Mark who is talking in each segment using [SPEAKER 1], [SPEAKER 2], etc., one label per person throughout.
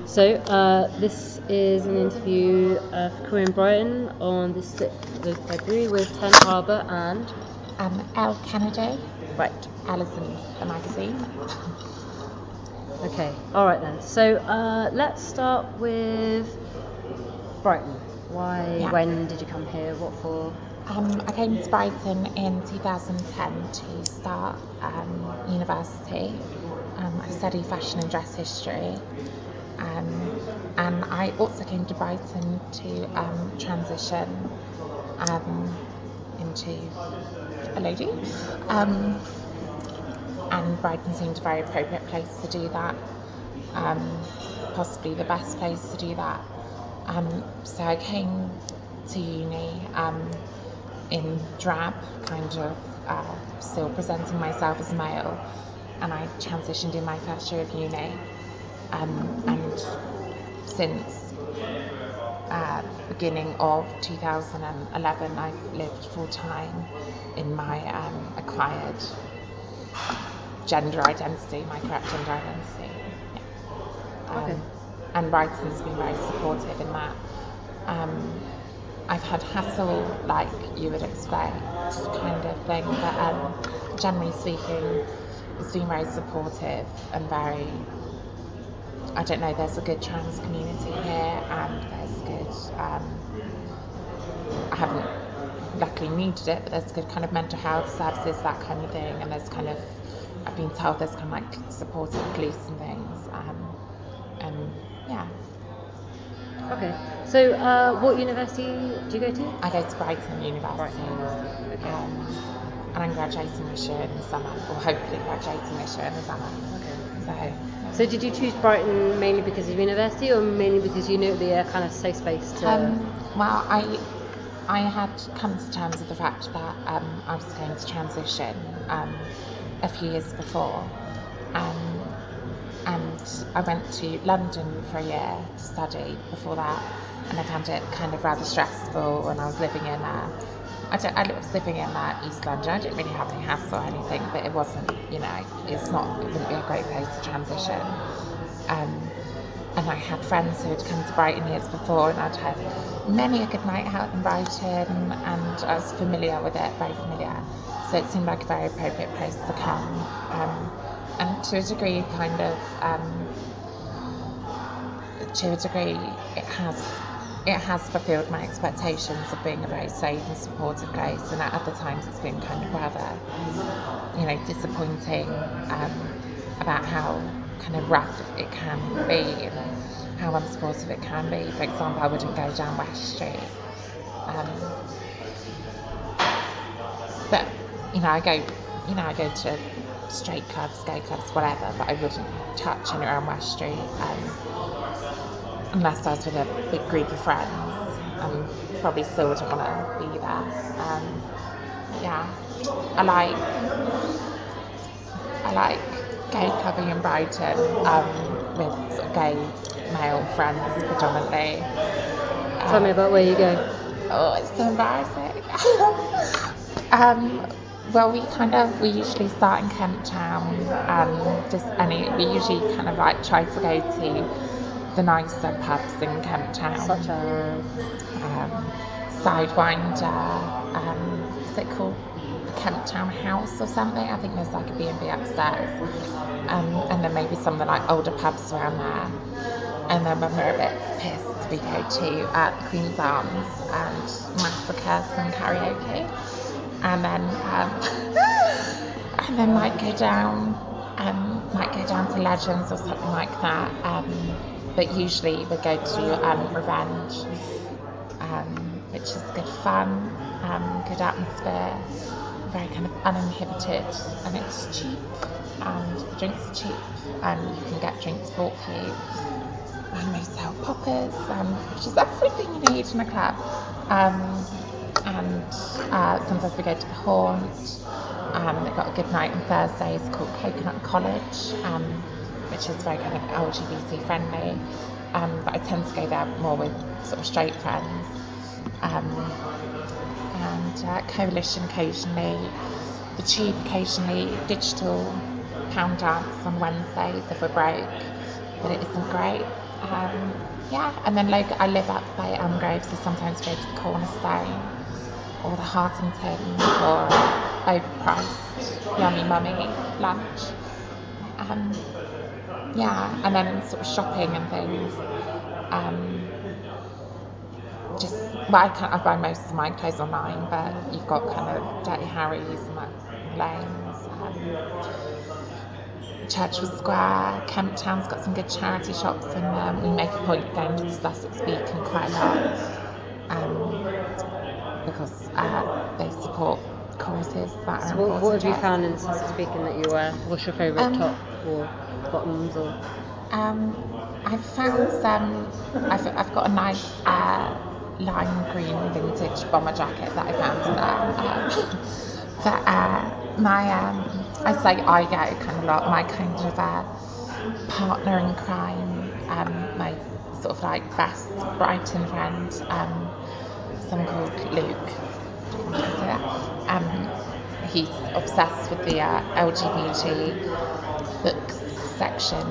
[SPEAKER 1] This is an interview for Korean Brighton on the 6th of February with Ten Harbour and
[SPEAKER 2] Elle Kennedy.
[SPEAKER 1] Right.
[SPEAKER 2] Alison, the magazine.
[SPEAKER 1] Okay, alright then. Let's start with Brighton. Why, when did you come here? What for?
[SPEAKER 2] I came to Brighton in 2010 to start university. I study fashion and dress history. And I also came to Brighton to transition into a lady. And Brighton seemed a very appropriate place to do that. Possibly the best place to do that. So I came to uni in drab, kind of still presenting myself as male, and I transitioned in my first year of uni. And since beginning of 2011, I've lived full time in my acquired gender identity, my correct gender identity.
[SPEAKER 1] Okay.
[SPEAKER 2] And Brighton's been very supportive in that. I've had hassle, like you would expect, kind of thing, but generally speaking, it's been very supportive and very, I don't know, there's a good trans community here, and there's good, I haven't luckily needed it, but there's good kind of mental health services, that kind of thing, and there's kind of, I've been told there's kind of like supportive police and things, and yeah.
[SPEAKER 1] Okay, what university do you go to?
[SPEAKER 2] I go to Brighton University.
[SPEAKER 1] Brighton. Okay.
[SPEAKER 2] And I'm graduating this year in the summer, or hopefully graduating this year in the summer.
[SPEAKER 1] Okay. So did you choose Brighton mainly because of university, or mainly because you knew it would be a kind of safe space to...
[SPEAKER 2] Well, I had come to terms with the fact that I was going to transition a few years before, and I went to London for a year to study before that, and I found it kind of rather stressful when I was living in I was living in East London. I didn't really have any hassle or anything, but it wasn't, it wouldn't be a great place to transition. And I had friends who had come to Brighton years before, and I'd had many a good night out in Brighton, and I was familiar with it, very familiar. So it seemed like a very appropriate place to come. And to a degree, it has fulfilled my expectations of being a very safe and supportive place, and at other times it's been kind of rather, disappointing about how kind of rough it can be and how unsupportive it can be. For example, I wouldn't go down West Street. But I go to straight clubs, gay clubs, whatever, but I wouldn't touch anywhere on West Street unless I was with a big group of friends, and probably still wouldn't want to be there. I like gay clubbing in Brighton with sort of gay male friends predominantly.
[SPEAKER 1] Tell me about where you go.
[SPEAKER 2] Oh, it's so embarrassing. Well, we usually start in Kent Town, we usually kind of like try to go to the nicer pubs in Kent Town.
[SPEAKER 1] Such as?
[SPEAKER 2] Sidewinder, is it called Kent Town House or something? I think there's like a B&B upstairs. And then maybe some of the like older pubs around there. And then when we're a bit pissed, we go to Queen's Arms and Massacre and karaoke. And then might go down to Legends or something like that. But usually we go to Revenge, which is good fun, good atmosphere, very kind of uninhibited, and it's cheap, and drinks are cheap, and you can get drinks bought for you. And they sell poppers, which is everything you need in a club. And sometimes we go to the Haunt. They've got a good night on Thursdays called Coconut College, which is very kind of LGBT friendly. But I tend to go there more with sort of straight friends. And Coalition occasionally, the Tube occasionally, Digital Pound Dance on Wednesdays if we're broke, but it isn't great. Yeah, and then I live up by Elm Grove, so sometimes go to the Cornerstone or the Hartington for overpriced yummy mummy lunch. Yeah, and then sort of shopping and things. I buy most of my clothes online, but you've got kind of Dirty Harry's and Lane's. Churchill Square, Kemp Town's got some good charity shops, and we make a point of going to the Sussex Beacon quite a lot because they support causes that are important.
[SPEAKER 1] What have you found in Sussex Beacon that you wear? What's your favourite top or bottoms? Or
[SPEAKER 2] I've found some. I've got a nice lime green vintage bomber jacket that I found in there. I go kind of a lot. My kind of partner in crime, my sort of like best Brighton friend, someone called Luke. He's obsessed with the LGBT books section.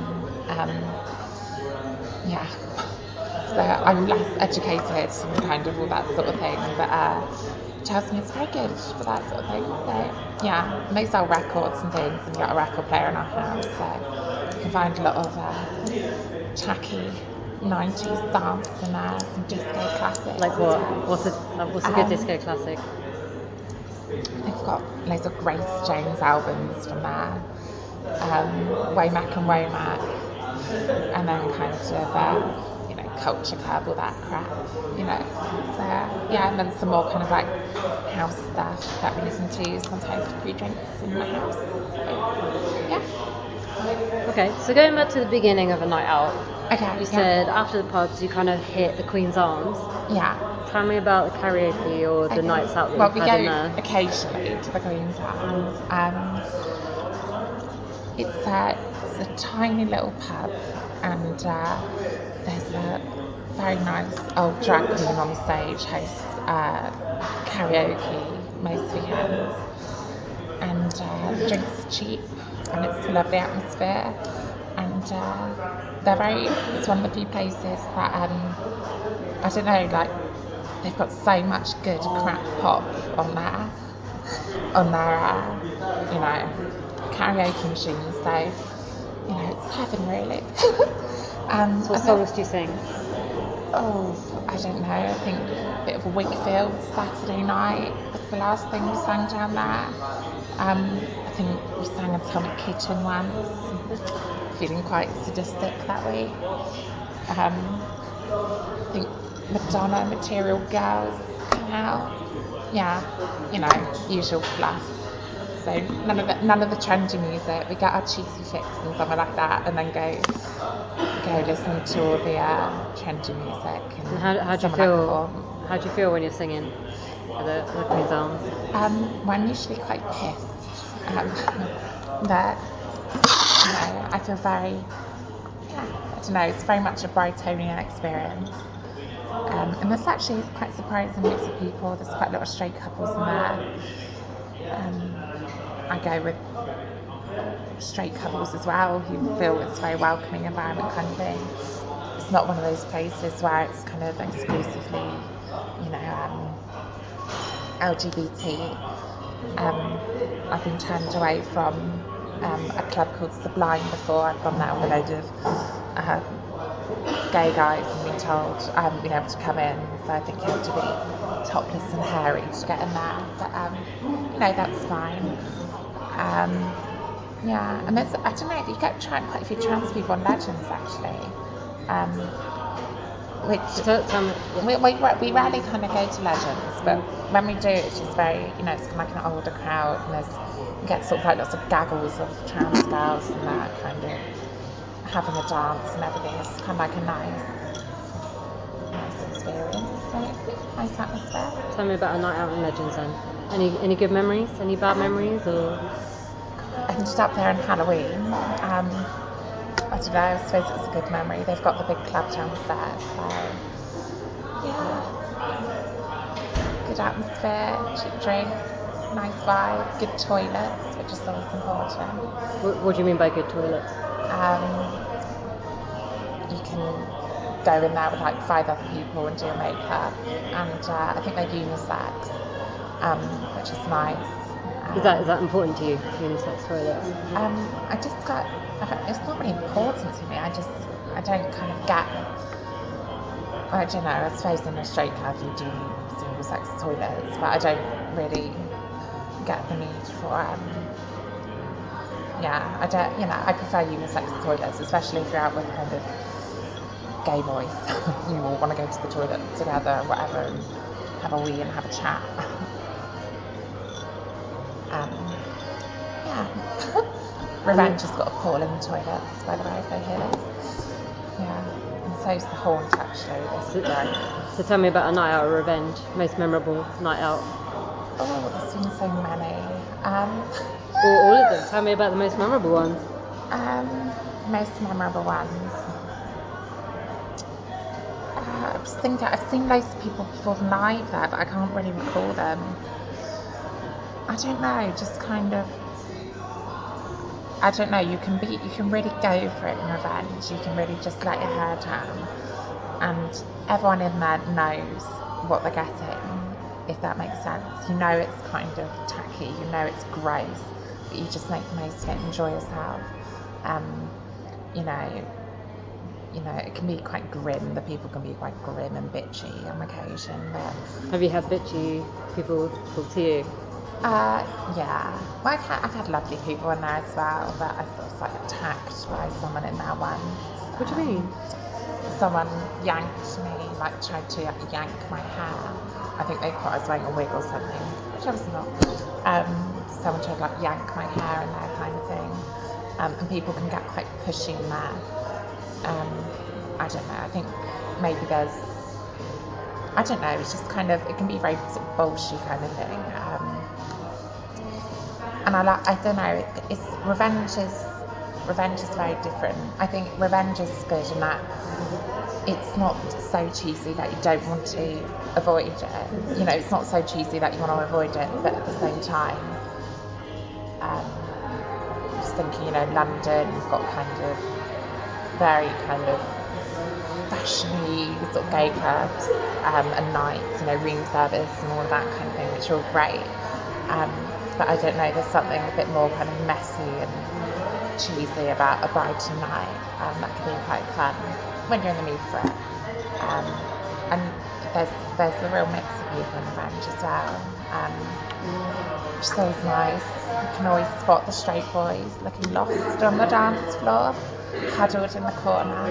[SPEAKER 2] So I'm less educated and kind of all that sort of thing, but tells me it's very good for that sort of thing. So yeah, and they sell records and things, and we've got a record player in our house, so you can find a lot of tacky 90s dance and some disco classics.
[SPEAKER 1] Like what? What's a good disco classic?
[SPEAKER 2] They've got loads of Grace Jones albums from there, Womack and Womack, and then kind of Culture Club, all that crap, So yeah, and then some more kind of like house stuff that we listen to sometimes for free drinks in my house. So, yeah.
[SPEAKER 1] Okay, so going back to the beginning of a night out.
[SPEAKER 2] Okay.
[SPEAKER 1] You said after the pubs you kind of hit the Queen's Arms.
[SPEAKER 2] Yeah.
[SPEAKER 1] Tell me about the karaoke or the nights out that
[SPEAKER 2] we
[SPEAKER 1] you've had
[SPEAKER 2] go
[SPEAKER 1] in there.
[SPEAKER 2] Occasionally to the Queen's Arms. It's a tiny little pub, and there's a very nice old drag queen on stage, hosts karaoke most weekends, and the drinks are cheap, and it's a lovely atmosphere, and it's one of the few places that I don't know, like they've got so much good crack pop on their karaoke machine, so it's heaven really.
[SPEAKER 1] So what songs do you sing?
[SPEAKER 2] Oh, I don't know, I think a bit of a Wakefield Saturday Night was the last thing we sang down there. I think we sang Atomic Kitchen once, feeling quite sadistic that way. I think Madonna, Material Girls come out. Yeah, usual fluff. So none of the trendy music. We get our cheesy fix and something like that, and then go listen to all the trendy music. And
[SPEAKER 1] how do you feel? How do you feel when you're singing at the Queen's Arms?
[SPEAKER 2] Well, I'm usually quite pissed. But I feel very. I don't know. It's very much a Brightonian experience. And there's actually quite a surprising mix of people. There's quite a lot of straight couples in there. I go with straight couples as well who feel it's a very welcoming environment kind of thing. It's not one of those places where it's kind of exclusively, LGBT. I've been turned away from a club called Sublime before. I've gone there with a load of gay guys and been told I haven't been able to come in, so I think you have to be topless and hairy to get in there, but that's fine. And there's, I don't know, you get quite a few trans people on Legends actually, we rarely kind of go to Legends, but when we do it's just very, it's kind of like an older crowd, and you get sort of like lots of gaggles of trans girls and that kind of having a dance and everything. It's kind of like a nice experience, so it's a nice atmosphere.
[SPEAKER 1] Tell me about a night out in Legends then. Any good memories? Any bad memories? Or
[SPEAKER 2] I ended up there on Halloween. I don't know, I suppose it's a good memory. They've got the big club downstairs, so yeah. Good atmosphere, cheap drinks, nice vibe, good toilets, which is always important.
[SPEAKER 1] What do you mean by good toilets?
[SPEAKER 2] You can go in there with like 5 other people and do your makeup, and I think they're unisex, which is nice.
[SPEAKER 1] Is that important to you, unisex toilets?
[SPEAKER 2] It's not really important to me. I don't kind of get. I don't know. I suppose in a straight club you do single sex toilets, but I don't really get the need for. I don't. I prefer unisex toilets, especially if you're out with kind of gay boys. You all want to go to the toilet together, or whatever, and have a wee and have a chat. Revenge has got a pool in the toilets, by the way, if they hear this. Yeah, and so's the Haunt, actually.
[SPEAKER 1] So tell me about a night out of Revenge, most memorable night out.
[SPEAKER 2] Oh, there's been so many.
[SPEAKER 1] All of them. Tell me about the most memorable ones.
[SPEAKER 2] Most memorable ones. I was thinking, I've seen loads of people perform live there, but I can't really recall them. I don't know, just kind of. I don't know. You can really go for it in Revenge. You can really just let your hair down, and everyone in there knows what they're getting. If that makes sense, you know it's kind of tacky. You know it's gross, but you just make the most of it and enjoy yourself. It can be quite grim. The people can be quite grim and bitchy on occasion. But
[SPEAKER 1] have you had bitchy people talk to you?
[SPEAKER 2] Yeah. Well, I've had lovely people in there as well, but I was like attacked by someone in there once.
[SPEAKER 1] What do you mean?
[SPEAKER 2] Someone yanked me, like tried to yank my hair. I think they thought I was wearing a wig or something, which I was not. Someone tried to like yank my hair in there, kind of thing. And people can get quite pushy in there. I don't know. I think maybe there's. I don't know. It's just kind of. It can be very sort of bolshy kind of thing. And I don't know. Revenge is very different. I think Revenge is good in that it's not so cheesy that you don't want to avoid it. It's not so cheesy that you want to avoid it, but at the same time, just thinking, London, you've got kind of very kind of fashion-y sort of gay clubs and nights, room service and all of that kind of thing, which are all great. But I don't know, there's something a bit more kind of messy and cheesy about a Brighton night that can be quite fun when you're in the mood for it. And there's a real mix of people in Revenge as well, which is always nice. You can always spot the straight boys looking lost on the dance floor, huddled in the corner.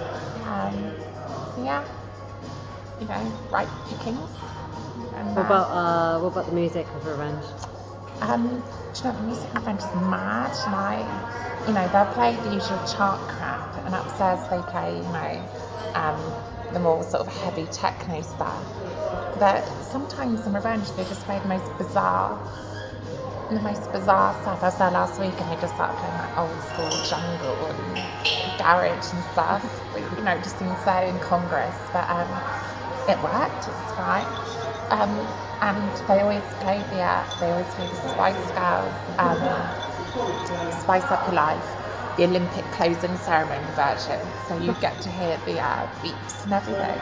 [SPEAKER 2] Right pickings. And,
[SPEAKER 1] what about the music of Revenge?
[SPEAKER 2] The music in Revenge is mad. They'll play the usual chart crap, and upstairs they play, the more sort of heavy techno stuff. But sometimes in Revenge they just play the most bizarre stuff. I was there last week and they just started playing like old school jungle and garage and stuff. It just seems so incongruous, but it worked. It's fine. And they always play the Spice Girls, Spice Up Your Life, the Olympic closing ceremony version. So you get to hear the beeps and everything,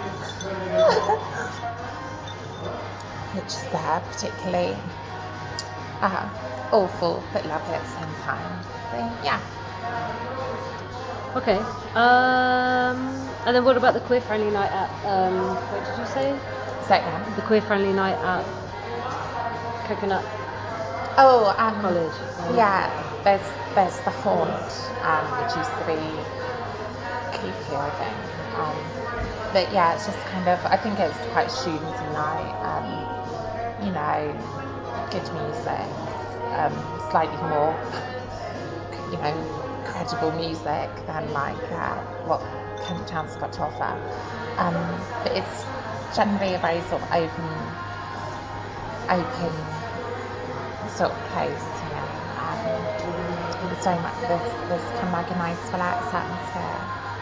[SPEAKER 2] which is particularly awful but lovely at the same time. So yeah.
[SPEAKER 1] Okay. And then what about the queer-friendly night at what did you say?
[SPEAKER 2] Second.
[SPEAKER 1] The queer-friendly night at Coconut College.
[SPEAKER 2] Yeah, there's the Haunt, which used to be Keefy, I think. But yeah, it's just kind of, I think it's quite student-y night. Good music, slightly more, credible music than like what Kent Town's got to offer. But it's generally a very sort of open sort of place, It's very much there's kind of like a nice relaxed atmosphere.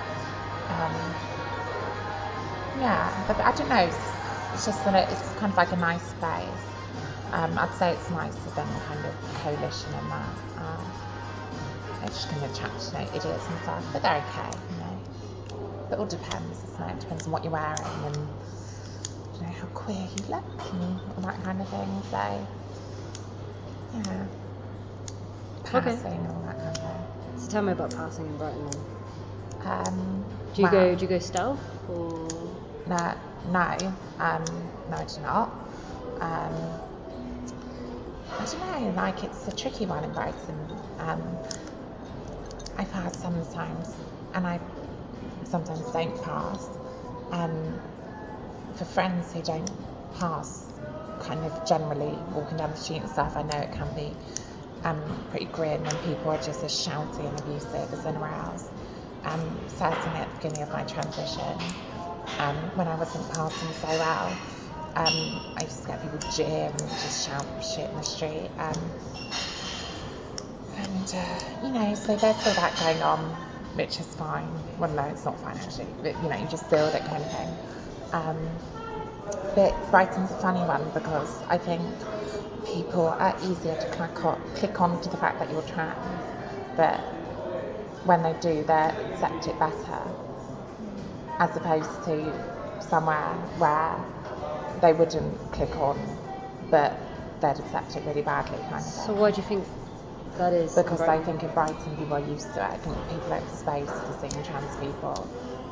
[SPEAKER 2] But I don't know. It's just that it's kind of like a nice place. I'd say it's nicer than kind of Coalition and that. It's just going to chat to idiots and stuff, but they're okay, But it all depends, isn't it? It depends on what you're wearing and how queer you look and all that kind of thing. So yeah, passing and all that kind of thing.
[SPEAKER 1] So tell me about passing in Brighton then. Do you go stealth or?
[SPEAKER 2] No, I do not. I don't know, like it's a tricky one in Brighton. I pass sometimes, and I sometimes don't pass. For friends who don't pass, kind of generally walking down the street and stuff, I know it can be pretty grim when people are just as shouty and abusive as anywhere else. Certainly at the beginning of my transition, when I wasn't passing so well, I used to get people jeer and just shout shit in the street. So there's still that going on, which is fine. Well, no, it's not fine actually, but you just feel that kind of thing. But Brighton's a funny one because I think people are easier to click on to the fact that you're trans, but when they do, they accept it better, as opposed to somewhere where they wouldn't click on, but they'd accept it really badly, kind of thing.
[SPEAKER 1] So why do you think that is?
[SPEAKER 2] Because I think in Brighton people are used to it. I think people are exposed to seeing trans people,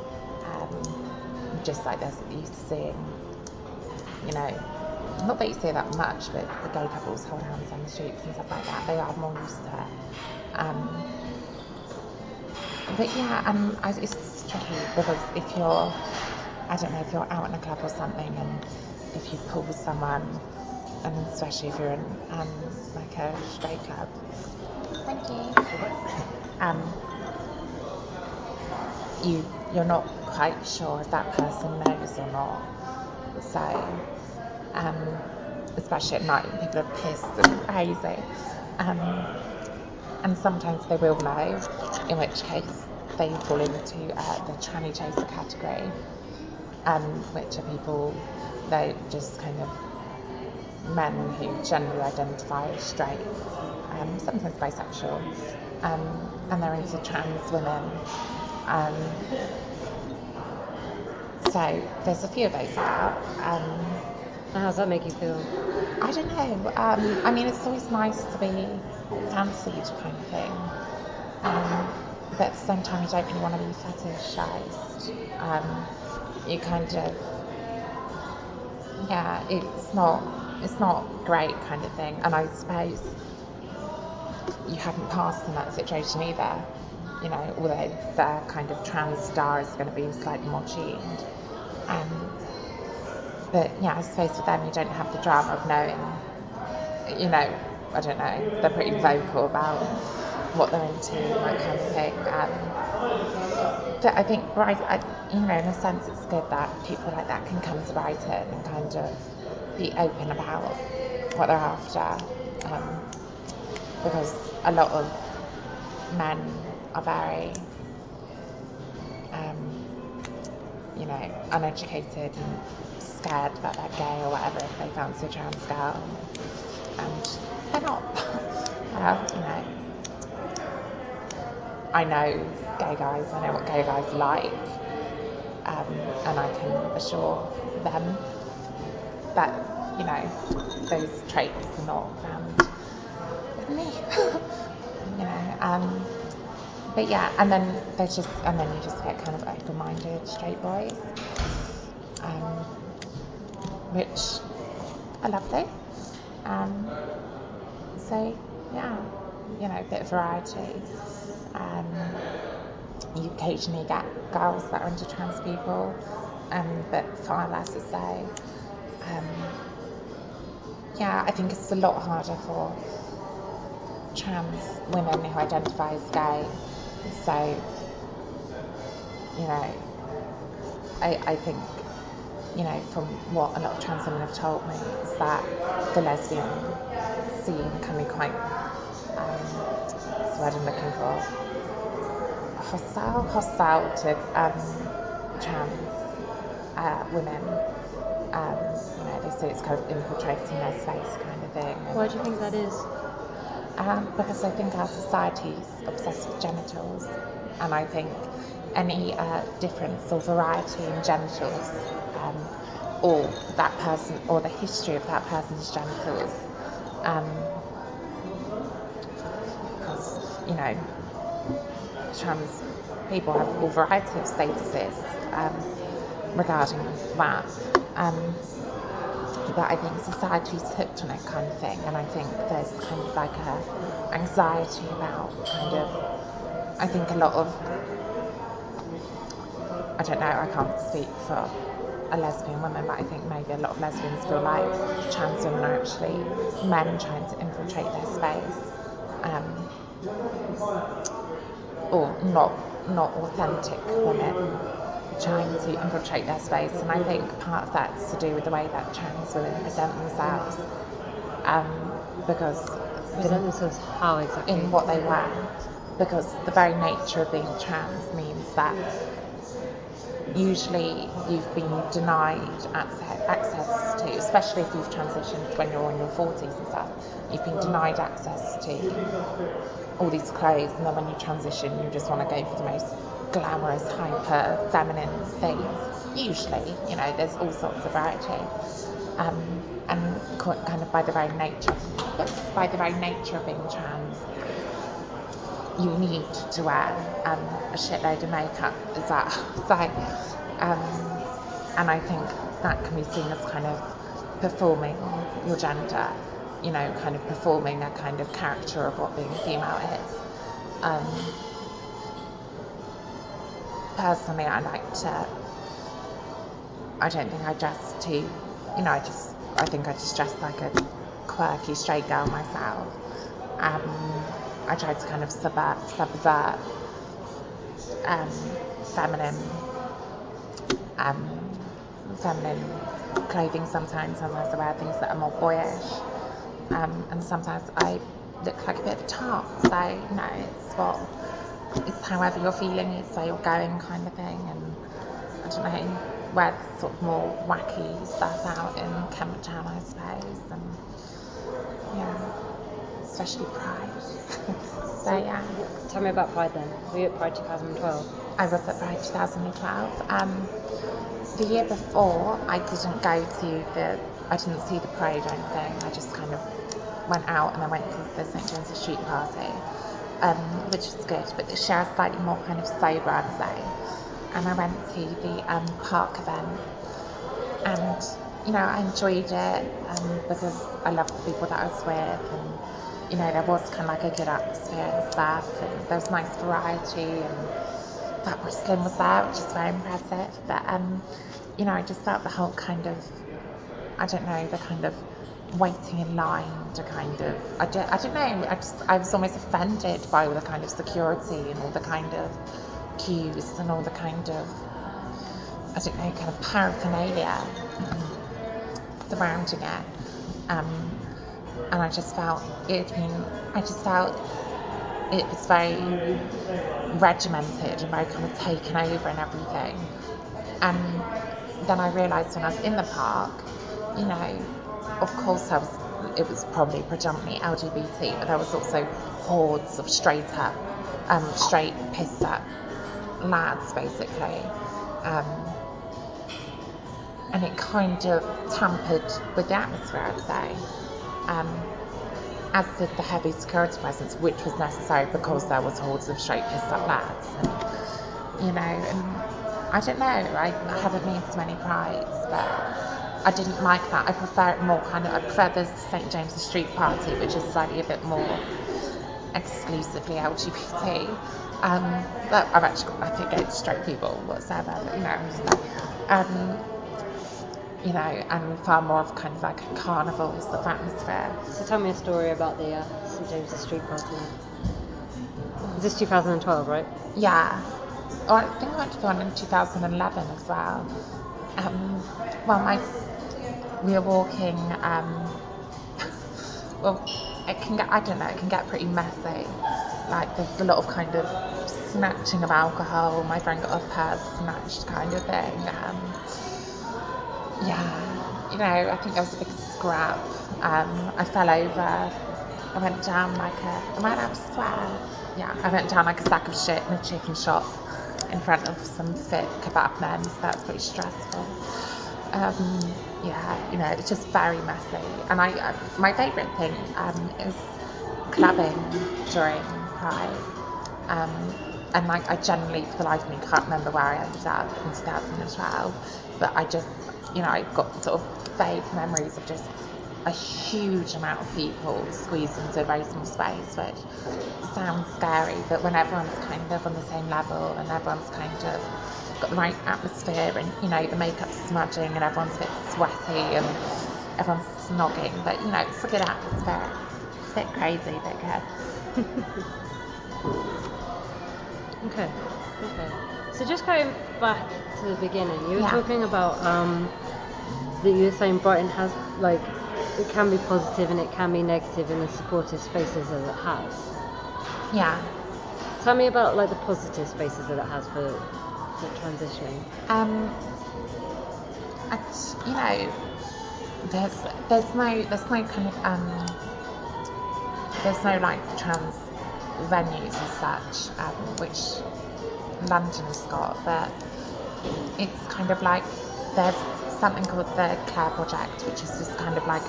[SPEAKER 2] just like they're used to seeing, not that you see that much, but the gay couples hold hands on the streets and stuff like that. They are more used to it. But yeah, it's tricky because if you're out in a club or something, and if you pull someone, and especially if you're in like a straight club, thank you, you're not quite sure if that person knows or not. So, especially at night when people are pissed and crazy, and sometimes they will know, in which case they fall into the tranny chaser category, which are people, they just kind of men who generally identify as straight, sometimes bisexual, and they're into trans women. So there's a few of those out.
[SPEAKER 1] How does that make you feel?
[SPEAKER 2] I don't know. It's always nice to be fancied, kind of thing. But at the same time, you don't really want to be fetishized. You kind of, it's not great, kind of thing. And I suppose you haven't passed in that situation either. Although their kind of trans star is going to be slightly more tuned. But yeah, I suppose with them you don't have the drama of knowing, I don't know, they're pretty vocal about what they're into and that kind of thing. But I think in a sense it's good that people like that can come to Brighton and kind of be open about what they're after. Because a lot of men are very uneducated and scared that they're gay or whatever if they fancy a trans girl, and they're not. I know gay guys, I know what gay guys like, and I can assure them that those traits are not found with me. But yeah, and then you just get kind of open-minded straight boys, which are lovely. So yeah, a bit of variety. You occasionally get girls that are into trans people, but far less as they. I think it's a lot harder for trans women who identify as gay. So, I think, from what a lot of trans women have told me, is that the lesbian scene can be quite, what's the word I'm looking for, hostile to trans women. They say it's kind of infiltrating their space kind of thing.
[SPEAKER 1] Why do you think that is?
[SPEAKER 2] Because I think our society's obsessed with genitals, and I think any difference or variety in genitals, or that person, or the history of that person's genitals, because, you know, trans people have all variety of statuses regarding that. But I think society's hooked on it, kind of thing, and I think there's kind of like a anxiety about kind of, I think a lot of, I don't know, I can't speak for a lesbian woman, but I think maybe a lot of lesbians feel like trans women are actually men trying to infiltrate their space, or not authentic women trying to infiltrate their space. And I think part of that's to do with the way that trans women present themselves, because
[SPEAKER 1] Present themselves how exactly?
[SPEAKER 2] in what they wear, because the very nature of being trans means that usually you've been denied access to, especially if you've transitioned when you're in your 40s and stuff, you've been denied access to all these clothes, and then when you transition you just want to go for the most glamorous, hyper feminine things. Usually, you know, there's all sorts of variety, and kind of by the very nature of being trans, you need to wear a shitload of makeup. Is that so? And I think that can be seen as kind of performing your gender, you know, kind of performing a kind of character of what being a female is. Personally, I don't think I dress too, you know, I think I just dress like a quirky straight girl myself. I try to kind of subvert feminine clothing sometimes. Sometimes I wear things that are more boyish, and sometimes I look like a bit of a tart. So, you know, it's however you're feeling, it's where you're going, kind of thing. And I don't know, wear sort of more wacky stuff out in Kent Town, I suppose, and yeah, especially Pride. So yeah.
[SPEAKER 1] Tell me about Pride then. Were you at Pride 2012?
[SPEAKER 2] I was at Pride 2012. The year before, I didn't see the parade or anything. I just kind of went out and I went to the St James's Street party, which was good, but the show was slightly more kind of sober, I'd say. And I went to the park event, and you know, I enjoyed it because I loved the people that I was with, and you know, there was kind of like a good atmosphere and stuff, and there was nice variety, and Fatboy Slim was there, which is very impressive. But you know, I just felt the whole kind of, I don't know, the kind of waiting in line to kind of, I don't know, I was almost offended by all the kind of security and all the kind of queues and all the kind of, I don't know, kind of paraphernalia surrounding it. And I just felt it was very regimented and very kind of taken over and everything. And then I realised when I was in the park, you know, of course it was probably predominantly LGBT, but there was also hordes of straight pissed up lads, basically. And it kind of tampered with the atmosphere, I'd say. As did the heavy security presence, which was necessary because there was hordes of straight pissed up lads. And, you know, and I don't know, I haven't been to many prides, but I didn't like that. I prefer the St James's Street party, which is slightly a bit more exclusively LGBT. But I've actually got nothing against straight people whatsoever, but, you know, you know, and far more of kind of like a carnival sort of atmosphere.
[SPEAKER 1] So tell me a story about the St James's Street party. Is this 2012, right?
[SPEAKER 2] Yeah. Oh, I think I went to the one in 2011 as well. We were walking, well, it can get pretty messy. Like, there's a lot of kind of snatching of alcohol. My friend got her purse snatched, kind of thing. Yeah, you know, I think there was a big scrap. I fell over. I went down am I allowed to swear? Yeah, I went down like a sack of shit in a chicken shop. in front of some fit kebab men, so that's pretty stressful. Yeah, you know, it's just very messy. And my favourite thing is clubbing during Pride. And like I generally, for the life of me, can't remember where I ended up in 2012. But I just, you know, I got sort of vague memories of just a huge amount of people squeezed into a very small space, which sounds scary, but when everyone's kind of on the same level and everyone's kind of got the right atmosphere and, you know, the makeup's smudging and everyone's a bit sweaty and everyone's snogging, but, you know, it's a good atmosphere. It's a bit crazy, a bit good.
[SPEAKER 1] Okay. So just going back to the beginning, you were talking about that you were saying Brighton has, like, it can be positive and it can be negative in the supportive spaces that it has.
[SPEAKER 2] Yeah.
[SPEAKER 1] Tell me about like the positive spaces that it has for transitioning.
[SPEAKER 2] You know, there's no kind of there's no like trans venues as such, which London has got, but it's kind of like there's something called the Clare Project, which is just kind of like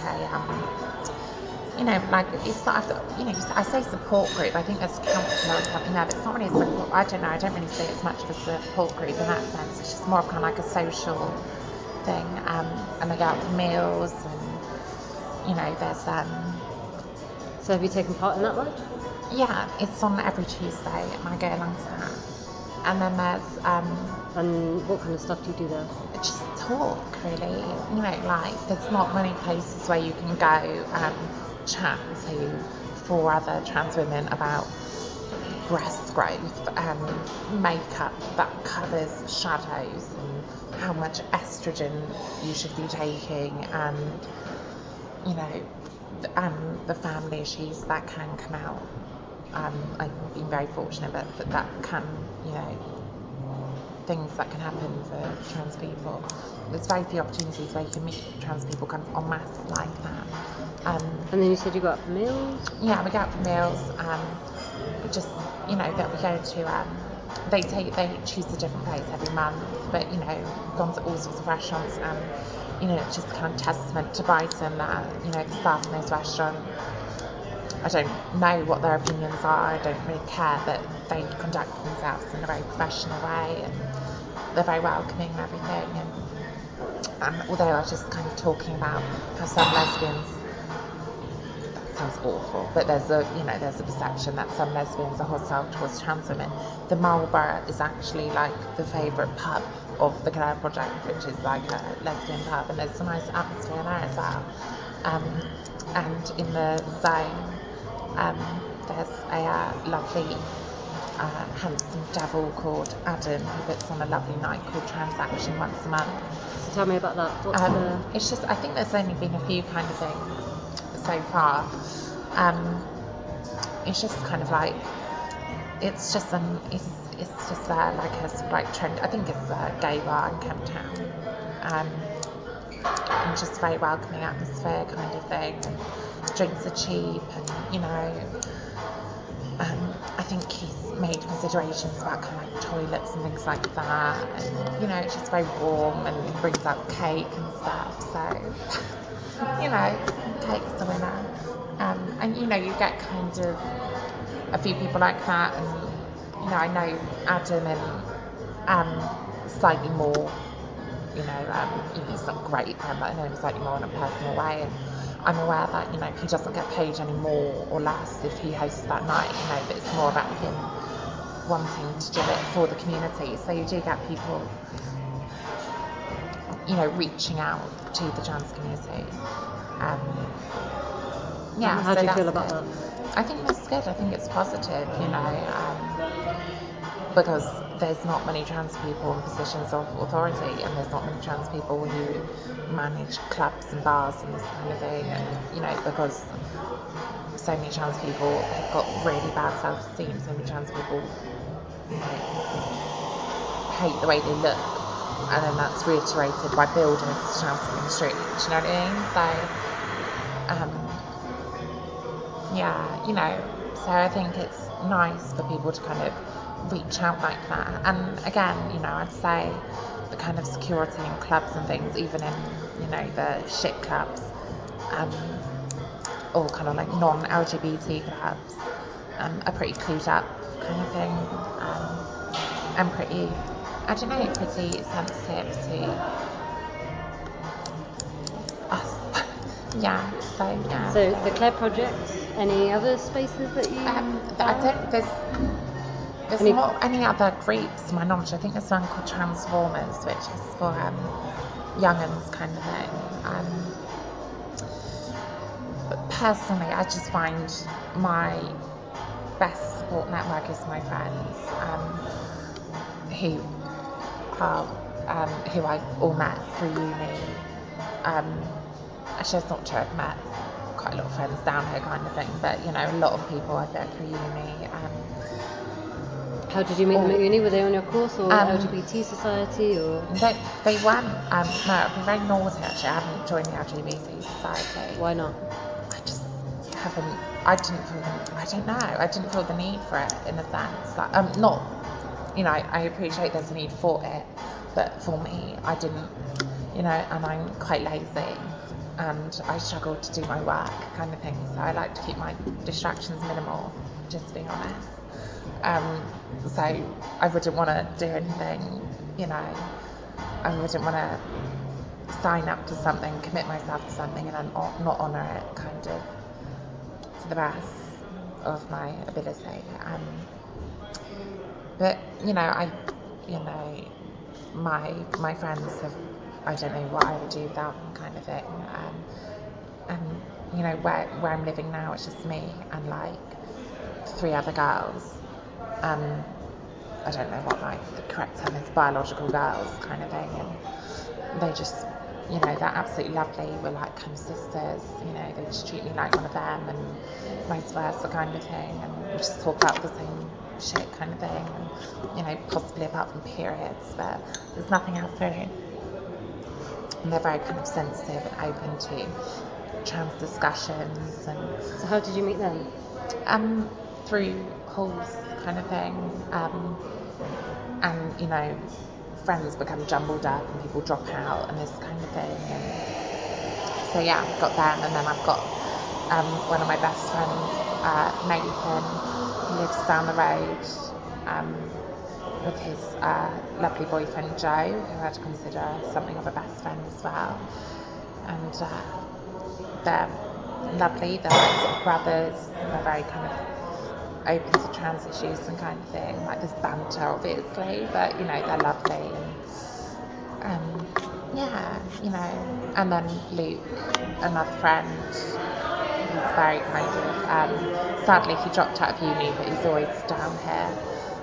[SPEAKER 2] a you know, like it's not, you know, I say support group. I think there's counselors happening there, but it's not really a support. I don't know. I don't really see it as much of a support group in that sense. It's just more of kind of like a social thing. And they go out for meals, and you know, there's
[SPEAKER 1] So have you taken part in that one?
[SPEAKER 2] Yeah, it's on every Tuesday, and I go along to that. And then there's
[SPEAKER 1] and what kind of stuff do you do there?
[SPEAKER 2] Just talk, really. You know, like there's not many places where you can go and chat to 4 other trans women about breast growth and makeup that covers shadows and how much estrogen you should be taking, and you know, the family issues that can come out. I've been very fortunate that can, you know, things that can happen for trans people. There's very few opportunities where you can meet trans people kind of en masse like that.
[SPEAKER 1] And then you said you go out for meals?
[SPEAKER 2] Yeah, we go out for meals. We just, you know, that we go to, they choose a different place every month, but, you know, gone to all sorts of restaurants, and, you know, it's just kind of testament to Brighton that, you know, the staff in those restaurants, I don't know what their opinions are, I don't really care, but they conduct themselves in a very professional way, and they're very welcoming and everything. And although I was just kind of talking about how some lesbians, that sounds awful, but there's a perception that some lesbians are hostile towards trans women. The Marlborough is actually like the favourite pub of the Clare Project, which is like a lesbian pub, and there's a nice atmosphere there as well. And in the Zone, there's a lovely handsome devil called Adam who puts on a lovely night called Transaction once a month.
[SPEAKER 1] So tell me about that.
[SPEAKER 2] It's just, I think there's only been a few kind of things so far. It's just kind of like, it's just like a sort of like trend. I think it's a gay bar in Kent Town. And just very welcoming atmosphere kind of thing. And drinks are cheap, and you know, I think he's made considerations about kind of like toilets and things like that, and you know, it's just very warm, and he brings out cake and stuff, so you know, cake's the winner. And you know, you get kind of a few people like that, and you know, I know Adam and slightly more, you know, he's not great, but I know him slightly more in a personal way, and I'm aware that, you know, he doesn't get paid any more or less if he hosts that night, you know, but it's more about him wanting to do it for the community. So you do get people, you know, reaching out to the trans community. Yeah.
[SPEAKER 1] How do you feel about that?
[SPEAKER 2] I think that's good. I think it's positive, you know, because there's not many trans people in positions of authority, and there's not many trans people who manage clubs and bars and this kind of thing, and you know, because so many trans people have got really bad self-esteem, so many trans people, you know, hate the way they look, and then that's reiterated by buildings shouting in the street, do you know what I mean? So yeah, you know, so I think it's nice for people to kind of reach out like that. And again, you know, I'd say the kind of security in clubs and things, even in, you know, the shit clubs, or kind of like non-LGBT clubs, are pretty clued up kind of thing, and pretty, I don't know, pretty sensitive to us. Yeah, so yeah.
[SPEAKER 1] So the Claire Project, any other spaces that you
[SPEAKER 2] There's not any other groups to my knowledge. I think there's one called Transformers, which is for young'uns kind of thing. But personally, I just find my best support network is my friends, who I all met through uni. Actually, it's not true. I've met quite a lot of friends down here, kind of thing. But you know, a lot of people I've met through uni.
[SPEAKER 1] How did you meet them at uni? Were they on your course or LGBT society or?
[SPEAKER 2] They weren't. No, I've been very naughty actually. I haven't joined the LGBT society.
[SPEAKER 1] Why not?
[SPEAKER 2] I just haven't. I didn't feel the need for it in a sense. Like, not. You know, I appreciate there's a need for it, but for me, I didn't. You know, and I'm quite lazy, and I struggle to do my work, kind of thing. So I like to keep my distractions minimal. Just being honest. So I wouldn't want to do anything, you know, I wouldn't want to sign up to something, commit myself to something and then not honour it kind of to the best of my ability. But, you know, my friends have, I don't know what I would do without them kind of thing. And, you know, where I'm living now, it's just me and like 3 other girls. I don't know what the correct term is, biological girls kind of thing, and they just, you know, they're absolutely lovely. We're like kind of sisters, you know, they just treat me like one of them and vice versa kind of thing, and we just talk about the same shit kind of thing, and, you know, possibly apart from periods, but there's nothing else really. And they're very kind of sensitive and open to trans discussions. And
[SPEAKER 1] so how did you meet them?
[SPEAKER 2] Through halls kind of thing, and you know, friends become jumbled up and people drop out and this kind of thing, and so yeah, I've got them, and then I've got one of my best friends, Nathan, who lives down the road, with his lovely boyfriend Joe, who I'd consider something of a best friend as well, and they're lovely, they're like sort of brothers, they're very kind of open to trans issues and kind of thing, like there's banter obviously, but you know, they're lovely, and yeah, you know, and then Luke, another friend, he's very kind of, sadly he dropped out of uni, but he's always down here,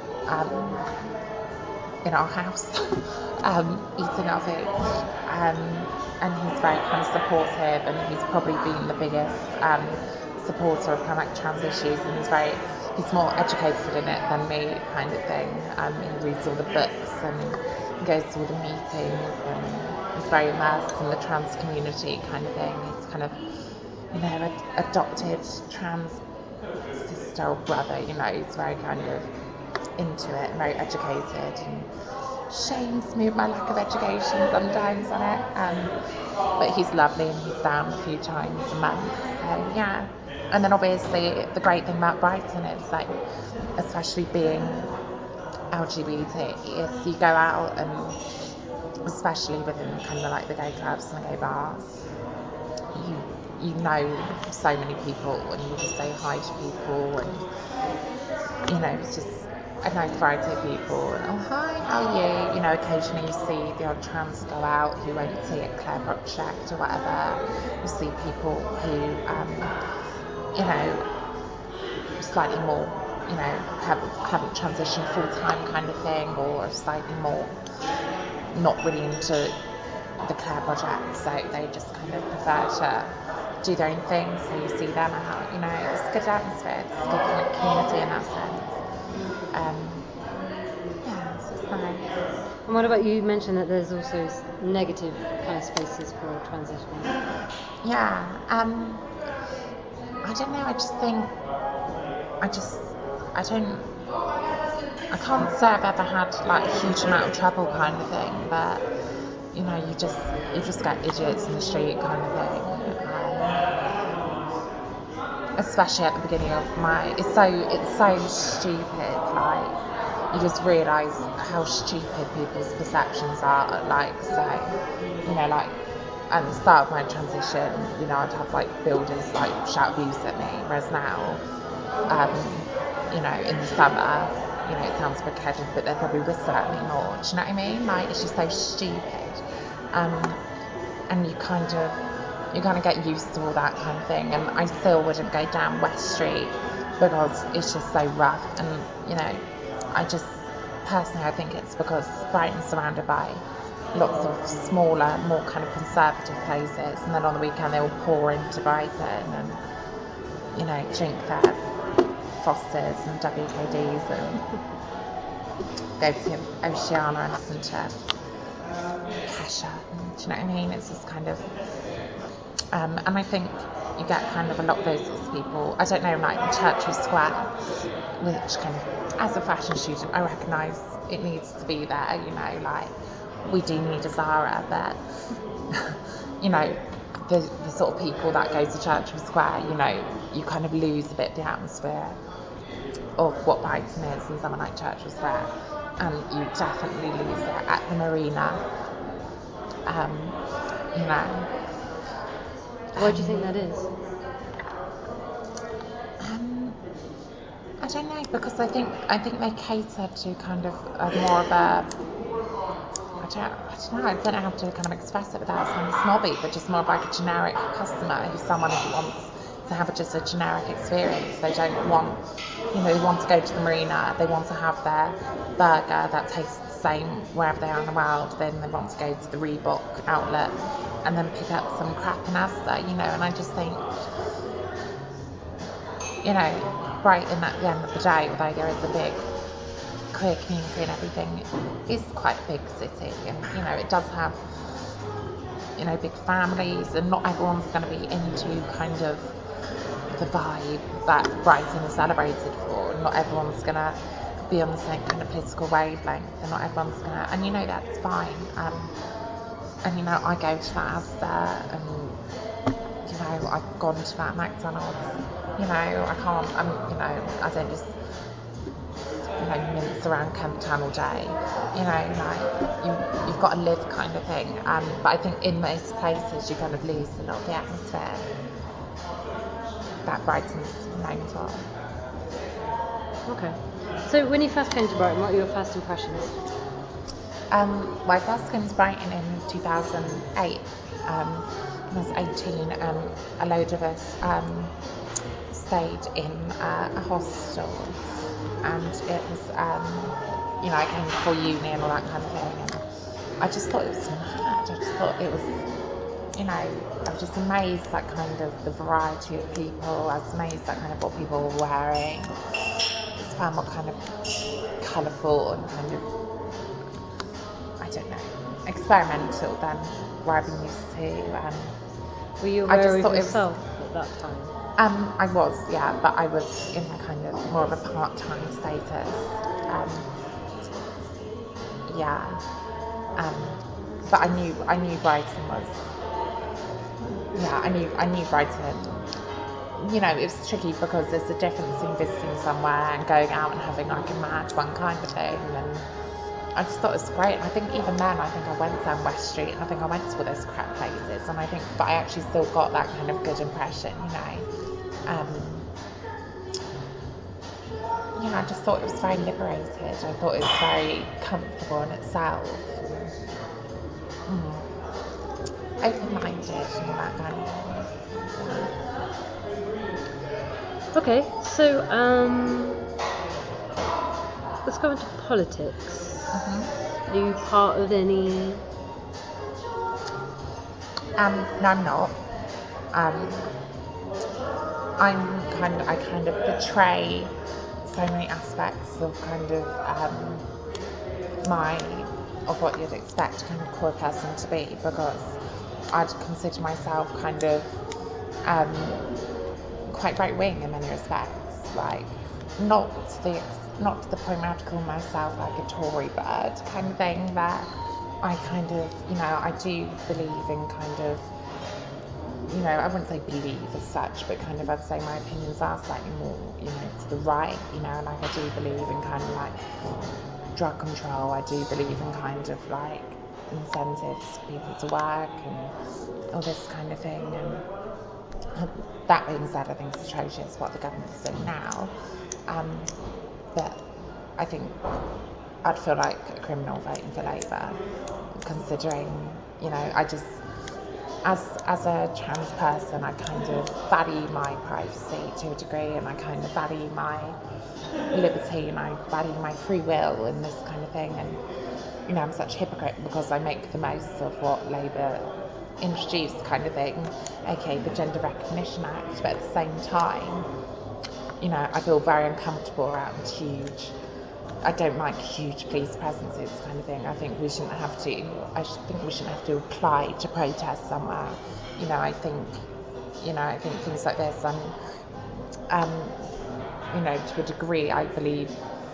[SPEAKER 2] in our house, eating our food, and he's very kind of supportive, and he's probably been the biggest supporter of kind of like trans issues, and he's more educated in it than me kind of thing. He reads all the books and goes to all the meetings, and he's very immersed in the trans community kind of thing. He's kind of, you know, adopted trans sister or brother, you know, he's very kind of into it and very educated, and shames me with my lack of education sometimes on it, but he's lovely and he's down a few times a month, so yeah. And then obviously the great thing about Brighton is, like, especially being LGBT, is you go out, and especially within kind of like the gay clubs and the gay bars, you know so many people, and you just say hi to people, and you know, it's just a nice variety of people, and oh hi, how are you? You know, occasionally you see the odd trans go out who won't see at Claire Project or whatever. You see people who you know, slightly more, you know, haven't transitioned full-time kind of thing, or slightly more not really into the Claire Project, so they just kind of prefer to do their own thing, so you see them out, you know, it's a good atmosphere, it's a good kind of community in that sense. Yeah, so it's nice.
[SPEAKER 1] And what about, you mentioned that there's also negative kind of spaces for transition?
[SPEAKER 2] Yeah, I don't know, I don't I can't say I've ever had like a huge amount of trouble kind of thing, but you know, you just get idiots in the street kind of thing. Especially at the beginning of it's so stupid. Like, you just realise how stupid people's perceptions are. Like, so, you know, like at the start of my transition, you know, I'd have like builders like shout abuse at me, whereas now, you know, in the summer, you know, it sounds big-headed, but they'll probably whistle at me more. Do you know what I mean? Like, it's just so stupid. And you kind of get used to all that kind of thing. And I still wouldn't go down West Street because it's just so rough. And, you know, I think it's because Brighton's surrounded by lots of smaller, more kind of conservative places. And then on the weekend they all pour into Brighton and, you know, drink their Fosters and WKDs and go to Oceana and listen to Kesha. Do you know what I mean? It's just kind of, and I think you get kind of a lot of those sorts of people. I don't know, like in Churchill Square, which kind of, as a fashion student, I recognise it needs to be there. You know, like we do need a Zara, but you know, the sort of people that go to Churchill Square, you know, you kind of lose a bit the atmosphere of what Brighton is in somewhere like Churchill Square, and you definitely lose it at the Marina. You know.
[SPEAKER 1] Why do you think that is?
[SPEAKER 2] I don't know, because I think they cater to kind of more of a, I don't know how to kind of express it without sounding snobby, but just more of like a generic customer who's someone who wants to have just a generic experience. They don't want, you know, they want to go to the Marina, they want to have their burger that tastes the same wherever they are in the world, then they want to go to the Reebok outlet and then pick up some crap in Asda, you know. And I just think, you know, Brighton at the end of the day, although there is a big queer community and everything, is quite a big city, and you know, it does have, you know, big families, and not everyone's going to be into kind of the vibe that Brighton is celebrated for, and not everyone's going to be on the same kind of political wavelength, and not everyone's going to, and you know, that's fine. And you know, I go to that Asda, and you know, I've gone to that McDonald's. You know, I can't, you know, I don't just, you know, mince around Kemp Town all day. You know, like, you've got to live kind of thing. But I think in most places you kind of lose a lot of the atmosphere that Brighton's known for.
[SPEAKER 1] Okay. So when you first came to Brighton, what were your first impressions?
[SPEAKER 2] Well, I first came to Brighton in 2008. When I was 18, a load of us stayed in a hostel, and it was, you know, I came before uni and all that kind of thing, and I just thought it was mad. I just thought it was, you know, I was just amazed at kind of the variety of people. I was amazed at kind of what people were wearing. I just found what kind of colourful and kind of, I don't know, experimental than where I've been used to.
[SPEAKER 1] Were you aware of yourself at that time?
[SPEAKER 2] I was, yeah, but I was in a kind of more of a part-time status. Yeah. But I knew Brighton was. Yeah, I knew Brighton. You know, it was tricky because there's a difference in visiting somewhere and going out and having like a mad one kind of thing, and I just thought it was great. I think even then, I went down West Street, and I think I went to all those crap places, and but I actually still got that kind of good impression, you know. I just thought it was very liberated. I thought it was very comfortable in itself. Open-minded and all that kind of thing.
[SPEAKER 1] Okay, so let's go into politics. Are you part of any?
[SPEAKER 2] No, I'm not. I kind of portray so many aspects of kind of of what you'd expect kind of queer person to be, because I'd consider myself kind of quite right wing in many respects. Like, not to the point where I have to call myself like a Tory bird kind of thing, but I kind of, I do believe in kind of, I wouldn't say believe as such, but kind of I'd say my opinions are slightly more, to the right, like I do believe in kind of like drug control. I do believe in kind of like incentives for people to work and all this kind of thing. And that being said, I think it's atrocious what the government's doing now. But I think I'd feel like a criminal voting for Labour, considering, I just, as a trans person, I kind of value my privacy to a degree, and I kind of value my liberty, and I value my free will and this kind of thing. And, I'm such a hypocrite because I make the most of what Labour introduced kind of thing, aka the Gender Recognition Act, but at the same time, I feel very uncomfortable around I don't like huge police presences kind of thing. I think we shouldn't have to apply to protest somewhere. I think things like this, to a degree, I believe,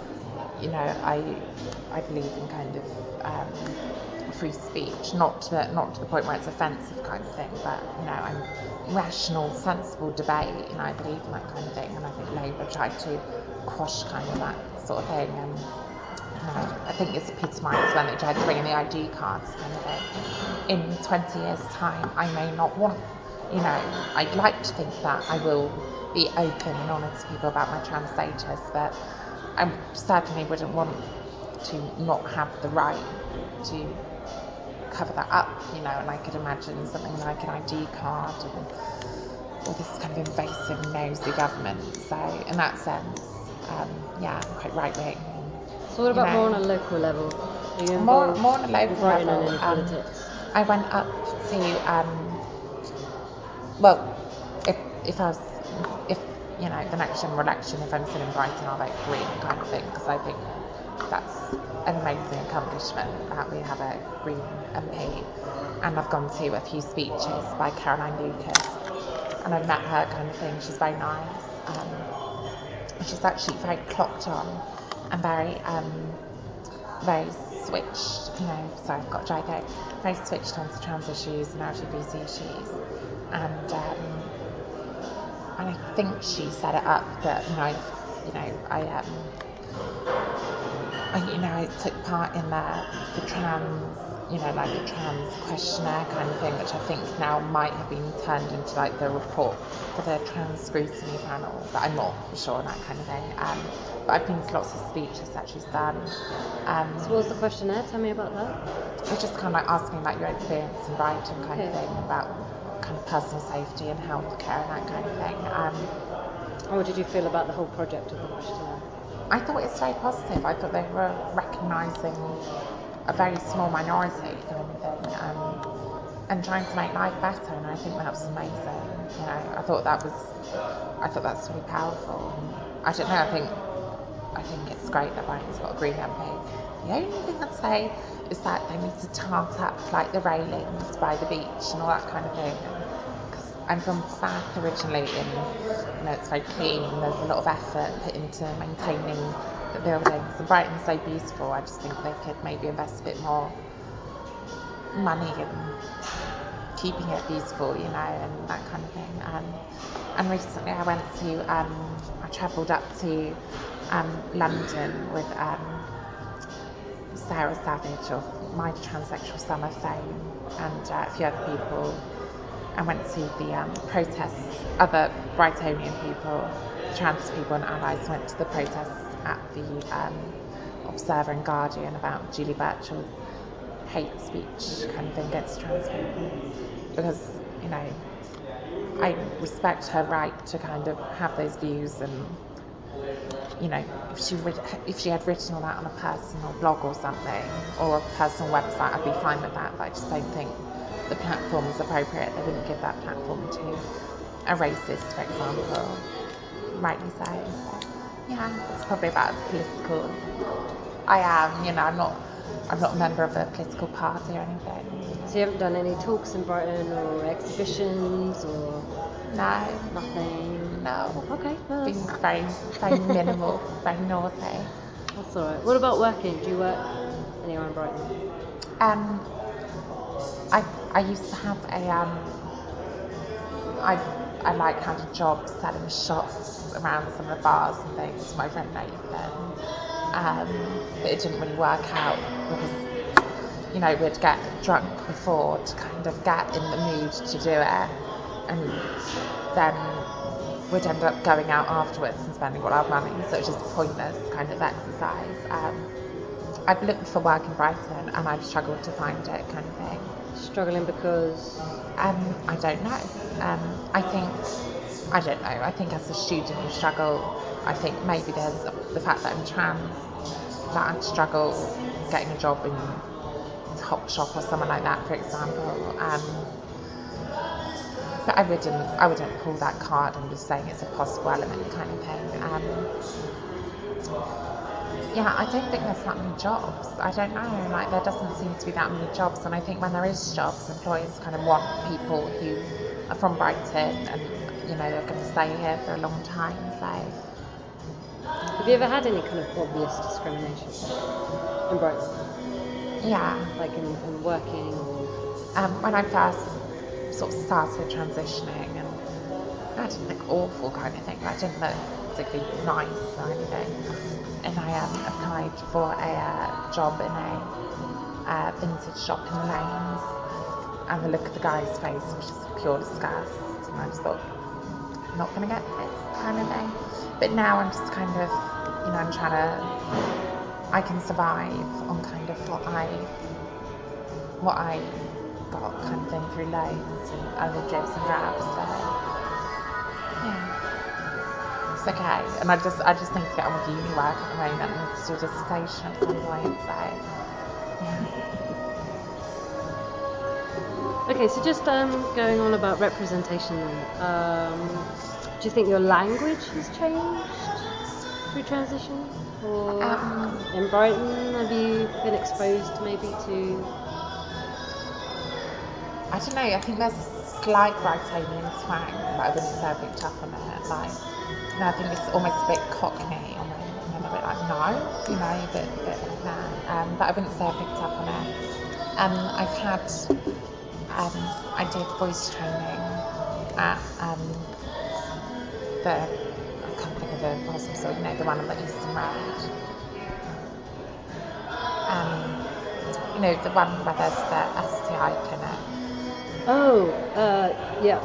[SPEAKER 2] I believe in kind of free speech, not to the point where it's offensive kind of thing, but, I'm rational, sensible debate, I believe in that kind of thing, and I think Labour tried to quash kind of that sort of thing, and I think it's epitomised when they tried to bring in the ID cards kind of thing. In 20 years' time, I may not want, I'd like to think that I will be open and honest to people about my trans status, but I certainly wouldn't want to not have the right to cover that up, and I could imagine something like an ID card and all this kind of invasive, nosy government. So in that sense, I'm quite right-wing.
[SPEAKER 1] So what about more on a local level? Are you
[SPEAKER 2] more
[SPEAKER 1] involved
[SPEAKER 2] on a local
[SPEAKER 1] writing
[SPEAKER 2] level?
[SPEAKER 1] in any politics?
[SPEAKER 2] I went up to, well, if I was, the next general election, if I'm still in Brighton, I'll vote Green kind of thing, because I think that's an amazing accomplishment that we have a Green MP. And I've gone to a few speeches by Caroline Lucas, and I've met her kind of thing. She's very nice. She's actually very clocked on and very switched, sorry, I've got a dry throat, very switched onto trans issues and LGBT issues. And I think she set it up that, I took part in the trans, like the trans questionnaire kind of thing, which I think now might have been turned into like the report for the trans scrutiny panel, but I'm not sure on that kind of thing. But I've been to lots of speeches that she's done.
[SPEAKER 1] So what was the questionnaire? Tell me about that.
[SPEAKER 2] It's just kind of like asking about your experience in writing kind of thing, about kind of personal safety and healthcare and that kind of thing.
[SPEAKER 1] And what did you feel about the whole project of the questionnaire?
[SPEAKER 2] I thought it's very positive. I thought they were recognising a very small minority kind of thing, and trying to make life better, and I think that was amazing. I thought that's really powerful. And I don't know. I think it's great that Brighton's got a Green MP. The only thing I'd say is that they need to tart up like the railings by the beach and all that kind of thing. Because I'm from Bath originally, and it's very clean, and there's a lot of effort put into maintaining the buildings. And Brighton's so beautiful. I just think they could maybe invest a bit more money in keeping it beautiful, and that kind of thing. And recently I travelled up to London with Sarah Savage of My Transsexual Summer fame, and a few other people, and went to the protests. Other Brightonian people, trans people and allies went to the protests at the Observer and Guardian about Julie Burchill's hate speech kind of thing against trans people, because I respect her right to kind of have those views, and if she had written all that on a personal blog or something, or a personal website, I'd be fine with that. But I just don't think the platform is appropriate. They wouldn't give that platform to a racist, for example, rightly so. It's probably about political. I am, I'm not a member of a political party or anything.
[SPEAKER 1] So you haven't done any talks in Brighton or exhibitions or
[SPEAKER 2] No,
[SPEAKER 1] nothing?
[SPEAKER 2] no.
[SPEAKER 1] Okay, no,
[SPEAKER 2] Being
[SPEAKER 1] that's,
[SPEAKER 2] very, very minimal, very naughty.
[SPEAKER 1] that's all right. What about working? Do you work anywhere in Brighton?
[SPEAKER 2] Um, I used to have I like had a job selling shots around some of the bars and things for my friend Nathan. But it didn't really work out because, we'd get drunk before to kind of get in the mood to do it, and then we'd end up going out afterwards and spending all our money, so it's just a pointless kind of exercise. I've looked for work in Brighton and I've struggled to find it, kind of thing.
[SPEAKER 1] Struggling because?
[SPEAKER 2] I don't know. I don't know. I think as a student you struggle. I think maybe there's the fact that I'm trans, that I'd struggle getting a job in Topshop or somewhere like that, for example. But I wouldn't pull that card. I'm just saying it's a possible element, kind of thing. I don't think there's that many jobs. I don't know, like there doesn't seem to be that many jobs, and I think when there is jobs, employers kind of want people who are from Brighton and they're going to stay here for a long time. So,
[SPEAKER 1] have you ever had any kind of obvious discrimination in Brighton?
[SPEAKER 2] Yeah.
[SPEAKER 1] Like in working or?
[SPEAKER 2] When I first sort of started transitioning, and I didn't look awful, kind of thing. I didn't look particularly nice or anything. And I applied for a job in a vintage shop in the Lanes, and the look of the guy's face was just pure disgust, and I just thought, I'm not going to get this, kind of thing. But now I'm just kind of, I'm trying to, I can survive on kind of what I got, kind of thing, through loans and other dribs and drabs. So yeah, it's okay. And I just need to get on with uni work at the moment and do a dissertation at some point. So yeah.
[SPEAKER 1] Okay, so just going on about representation then. Do you think your language has changed through transition? Or in Brighton, have you been exposed maybe to?
[SPEAKER 2] I don't know, I think there's a slight Brightonian twang, but I wouldn't say I picked up on it. Like, I think it's almost a bit cockney, and then a bit like, no, a bit like that. But I wouldn't say I picked up on it. I've had, I did voice training at I can't think of the hospital, the one on the Eastern Road. The one where there's the STI clinic.
[SPEAKER 1] Oh, yeah.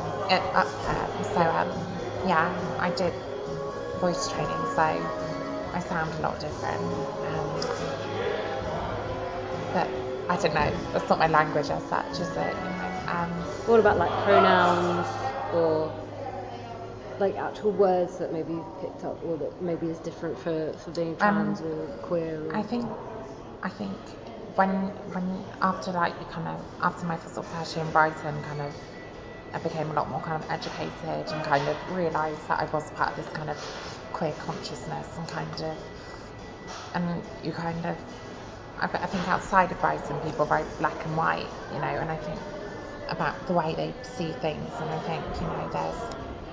[SPEAKER 2] I did voice training, so I sound a lot different. But I don't know, that's not my language as such, is it?
[SPEAKER 1] What about like pronouns or like actual words that maybe you've picked up, or that maybe is different for being trans or queer? Or...
[SPEAKER 2] I think when after after my sort of first year in Brighton, I became a lot more kind of educated and kind of realised that I was part of this kind of queer consciousness, and you kind of, I think outside of Brighton people are very black and white, and I think about the way they see things, and I think, there's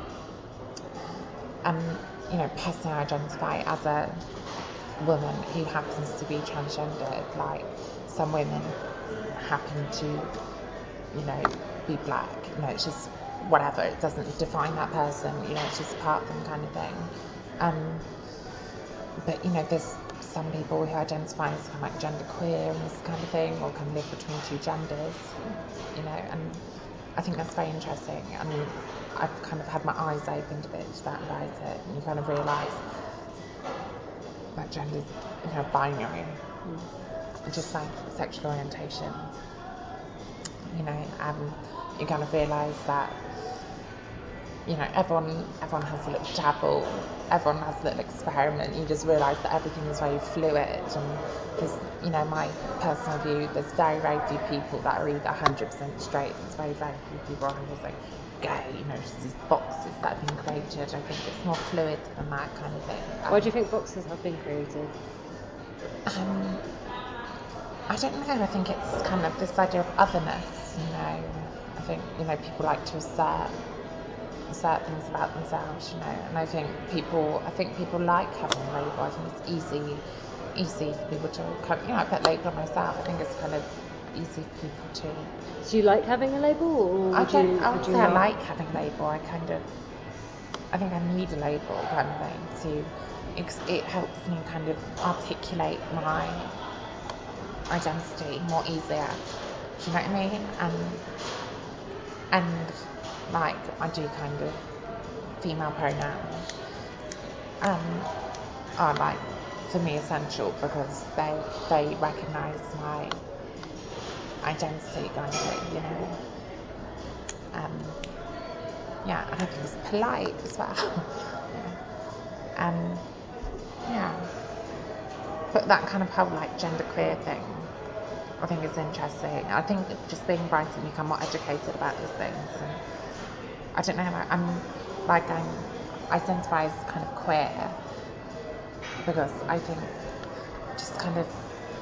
[SPEAKER 2] personally I identify as a woman who happens to be transgendered. Like, some women happen to, be black. It's just whatever. It doesn't define that person. It's just part of them, kind of thing. But there's some people who identify as kind of like genderqueer and this kind of thing, or can live between two genders. And I think that's very interesting. And I've kind of had my eyes opened a bit to that about it, and you kind of realise that gender's, binary, and just like sexual orientation. You kind of realise that, everyone has a little dabble, everyone has a little experiment. You just realise that everything is very fluid, and there's, my personal view, there's very, very few people that are either 100% straight. There's very, very few people who are like gay, just these boxes that have been created. I think it's more fluid than that, kind of thing.
[SPEAKER 1] Why do you think boxes have been created?
[SPEAKER 2] I don't know, I think it's kind of this idea of otherness, I think, people like to assert assert things about themselves, you know. And I think people like having a label. I think it's easy for people to, you know, I put label on myself. I think it's kind of easy for people to.
[SPEAKER 1] Do you like having a label, or
[SPEAKER 2] I don't say I
[SPEAKER 1] not?
[SPEAKER 2] like having a label. I think I need a label kind of thing it helps me kind of articulate my identity more easier. Do you know what I mean? And like I do kind of female pronouns are like for me essential because they recognise my identity kind of thing, you know. Yeah, and I think it's polite as well. And yeah, but that kind of whole like genderqueer thing, I think is interesting. I think just being Brighton, you become more educated about these things. And I don't know, like I'm identify as kind of queer because I think just kind of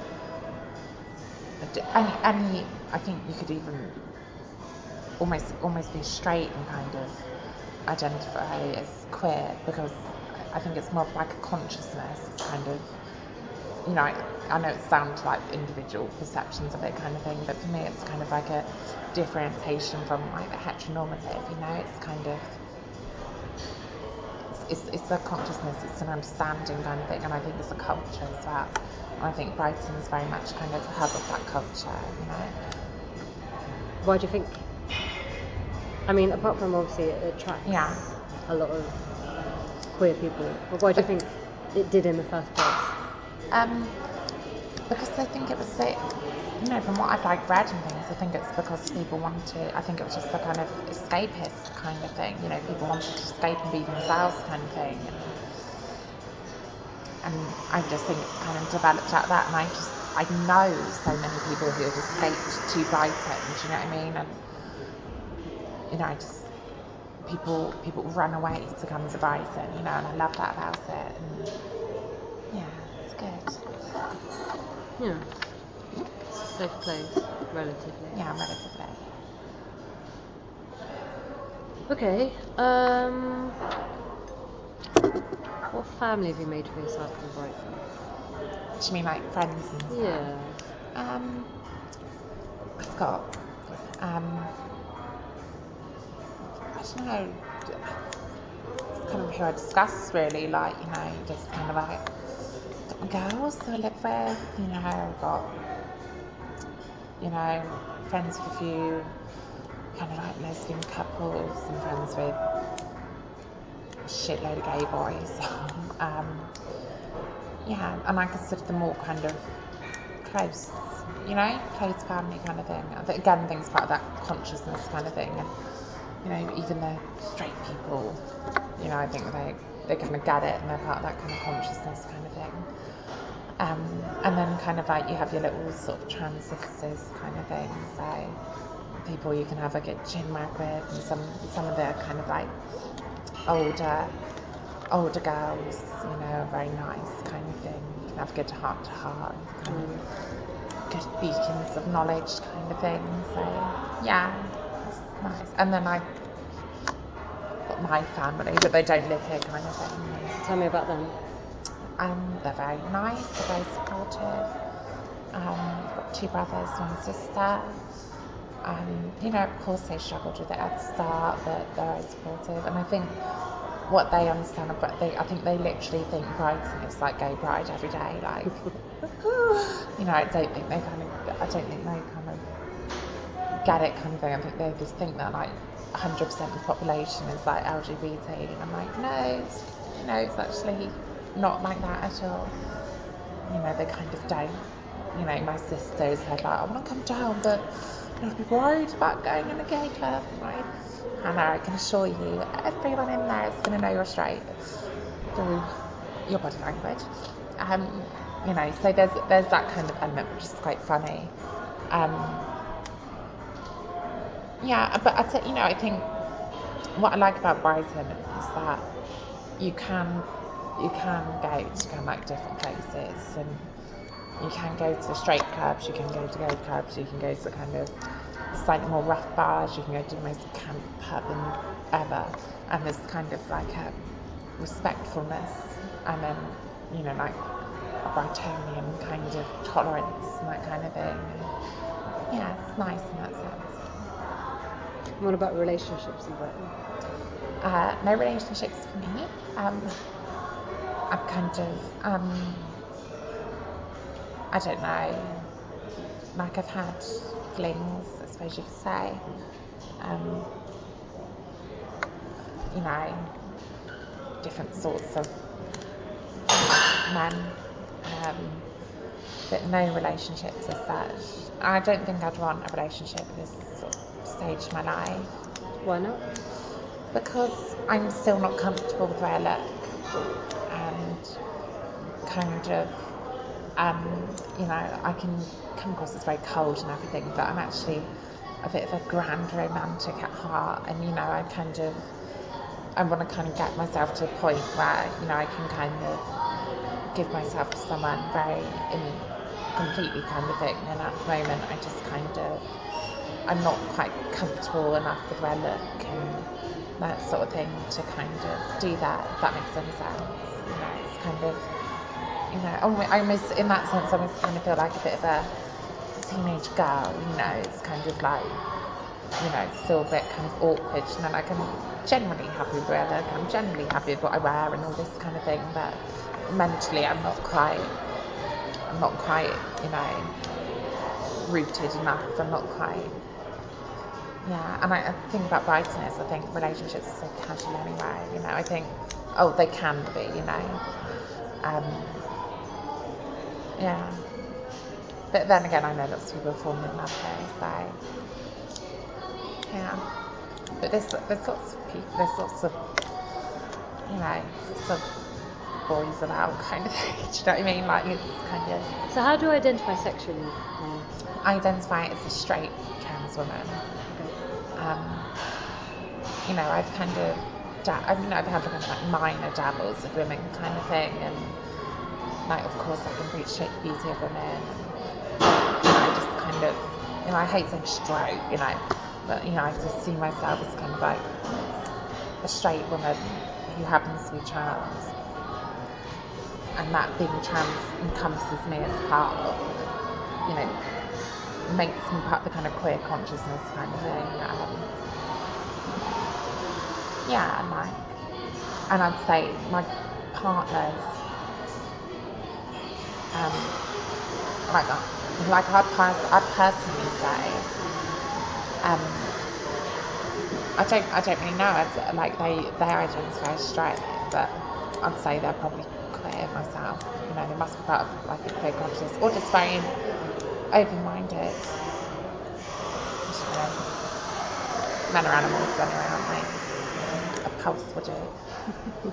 [SPEAKER 2] any I think you could even almost be straight and kind of identify as queer because I think it's more of like a consciousness kind of, you know, I know it sounds like individual perceptions of it kind of thing, but for me it's kind of like a differentiation from like the heteronormative, you know. It's kind of it's a consciousness, it's an understanding kind of thing, and I think it's a culture as well. And I think Brighton is very much kind of hub of that culture, you know.
[SPEAKER 1] Why do you think? I mean, apart from obviously it attracts a lot of queer people, but why do you think it did in the first place?
[SPEAKER 2] Because I think it was you know, from what I've like read and things, I think it's because people wanted, I think it was just a kind of escapist kind of thing, you know, people wanted to escape and be themselves kind of thing. And I just think it's kind of developed out of that, and I know so many people who have escaped to Brighton, do you know what I mean? And you know, people run away to come to Brighton, you know, and I love that about it. And yeah, it's good.
[SPEAKER 1] Yeah, it's a safe place, relatively.
[SPEAKER 2] Yeah, relatively.
[SPEAKER 1] Okay. What family have you made for yourself in Brighton?
[SPEAKER 2] Do you mean like friends and stuff?
[SPEAKER 1] Yeah.
[SPEAKER 2] I've got I don't know, it's kind of who I discuss really, like, you know, just kind of like got my girls who I live with, you know, I've got, you know, friends with a few kind of like lesbian couples and friends with a shitload of gay boys. Yeah, and I consider them all kind of close, you know, close family kind of thing. Again, things part of that consciousness kind of thing. And you know, even the straight people, you know, I think they kind of get it and they're part of that kind of consciousness kind of thing. And then kind of like you have your little sort of trans sisters kind of thing, so people you can have a good chin wag with, and some of the kind of like older girls, you know, are very nice kind of thing. You can have good heart to heart, kind of good beacons of knowledge kind of thing. So yeah, it's nice. And then I've got my family, but they don't live here kind of thing.
[SPEAKER 1] Tell me about them.
[SPEAKER 2] They're very nice, they're very supportive. I've got 2 brothers, 1 sister. You know, of course they struggled with it at the start, but they're very supportive. And I think what they understand about I think they literally think Brighton is like gay pride every day. Like, you know, I don't think they kind of get it kind of thing. I think they just think that like 100% of the population is like LGBT, and I'm like, no, it's actually not like that at all. You know, they kind of don't. You know, my sister said like, I want to come down, but I'd be worried about going in a gay club, right? And I can assure you, everyone in there is going to know you're straight through your body language. You know, so there's that kind of element which is quite funny. Yeah, but I think what I like about Brighton is that you can go to kind of like different places, and you can go to straight clubs, you can go to gay clubs, you can go to kind of slightly more rough bars. You can go to the most camp pub ever, and there's kind of like a respectfulness, and then like a Brightonian kind of tolerance and that kind of thing. And, yeah, it's nice in that sense.
[SPEAKER 1] What about relationships in Britain?
[SPEAKER 2] No relationships for me. I've kind of I don't know. Like I've had flings, I suppose you could say. Different sorts of men. But no relationships as such. I don't think I'd want a relationship at this sort of stage of my life.
[SPEAKER 1] Why not?
[SPEAKER 2] Because I'm still not comfortable with the way I look, and kind of, I can come across as very cold and everything, but I'm actually a bit of a grand romantic at heart, and I want to kind of get myself to a point where I can kind of give myself to someone completely kind of thing, and at the moment I'm not quite comfortable enough with where I look and that sort of thing to kind of do that, if that makes any sense. It's kind of, almost in that sense, I almost kind of feel like a bit of a teenage girl, it's kind of like, it's still a bit kind of awkward, and then I'm generally happy with where I look, I'm generally happy with what I wear and all this kind of thing, but mentally I'm not quite, rooted enough, I'm not quite. Yeah, and I think about Brighton is, I think relationships are so casual anyway, I think, they can be, yeah. But then again, I know lots of people are falling in love there, so, yeah. But there's lots of people, there's lots of, lots of boys about kind of thing, do you know what I mean? Like, it's kind of...
[SPEAKER 1] So how do you identify sexually?
[SPEAKER 2] I identify as a straight trans woman. I've kind of, I've had kind of like minor dabbles of women kind of thing, and like, of course, I can appreciate the beauty of women, and I just kind of, I hate saying straight, but I just see myself as kind of like a straight woman who happens to be trans, and that being trans encompasses me as part of, makes me part of the kind of queer consciousness kind of thing. And I'd say my partners, I'd personally say, I don't really know, they identify as straight, but I'd say they're probably queer myself, they must be part of like a queer consciousness, or just very open-minded. Men are animals anyway, aren't they? A pulse would do.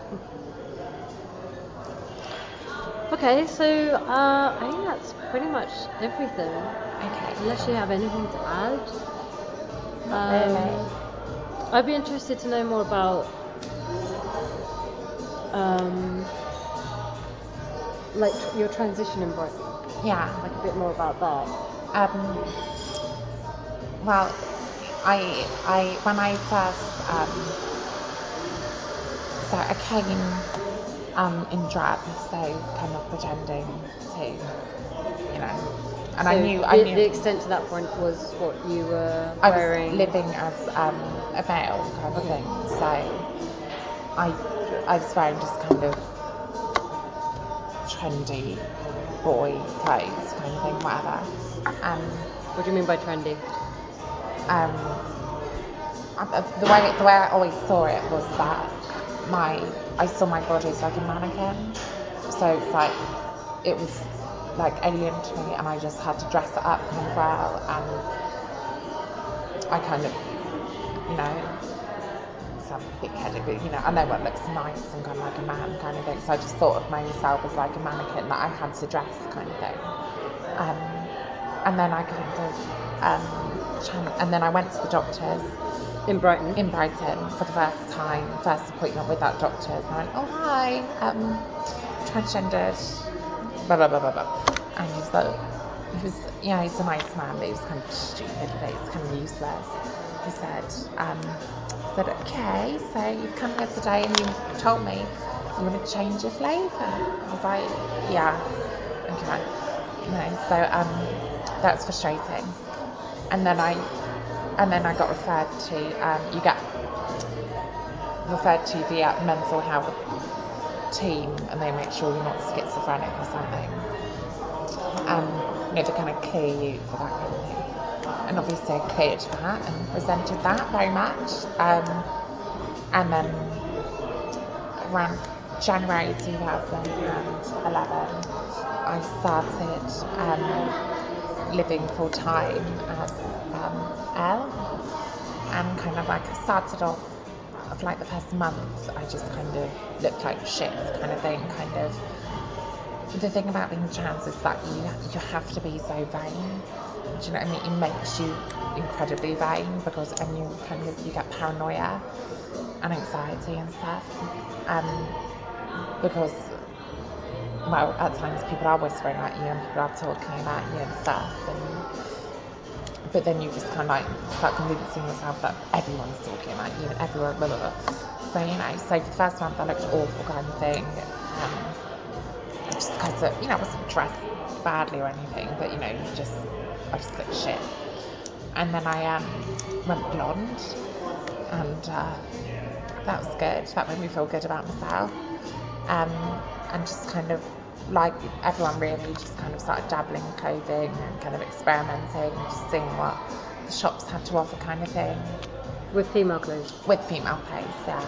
[SPEAKER 1] Okay, so I think that's pretty much everything.
[SPEAKER 2] Okay.
[SPEAKER 1] Unless you have anything to add.
[SPEAKER 2] Really?
[SPEAKER 1] I'd be interested to know more about like your transition in Brighton.
[SPEAKER 2] Yeah.
[SPEAKER 1] Like a bit more about that.
[SPEAKER 2] Well, I when I first so I came in drag, so kind of pretending to, and
[SPEAKER 1] So
[SPEAKER 2] I knew
[SPEAKER 1] the extent to that point was what you were
[SPEAKER 2] I
[SPEAKER 1] wearing.
[SPEAKER 2] was living as a male kind of thing, so I was wearing just kind of trendy boy clothes kind of thing, whatever.
[SPEAKER 1] What do you mean by trendy?
[SPEAKER 2] The way I always saw it was that I saw my body as like a mannequin, so it's like it was like alien to me, and I just had to dress it up kind of well, and I kind of, sound big-headed, but I know what looks nice and kind of like a man kind of thing, so I just thought of myself as like a mannequin that I had to dress kind of thing, and then I kind of and then I went to the doctors
[SPEAKER 1] In Brighton?
[SPEAKER 2] In Brighton for the first appointment with that doctor, and I went, oh hi, transgendered, blah blah blah blah blah, and he was like, he was, he's a nice man, but he was kind of stupid, but he was kind of useless. He said, okay, so you've come here today and you told me you want to change your flavour. I was like, yeah, okay. So that's frustrating. And then I got referred to, you get referred to the mental health team, and they make sure you're not schizophrenic or something. To kind of clear you for that kind of thing. And obviously I cleared that and resented that very much. And then around January 2011, I started living full time as Elle, and kind of like I started off of like the first month, I just kind of looked like shit, kind of thing, kind of. The thing about being trans is that you have to be so vain. Do you know what I mean? It makes you incredibly vain because you get paranoia and anxiety and stuff. Because at times people are whispering at you and people are talking about you and stuff, but then you just kind of like start convincing yourself that everyone's talking about you and everyone blah blah blah. So so for the first month I looked awful kind of thing. Just because I wasn't dressed badly or anything, but I just looked shit. And then I went blonde, and that was good. That made me feel good about myself. And just kind of like everyone really just kind of started dabbling in clothing and kind of experimenting and just seeing what the shops had to offer kind of thing.
[SPEAKER 1] With female clothes? With
[SPEAKER 2] female clothes, yeah.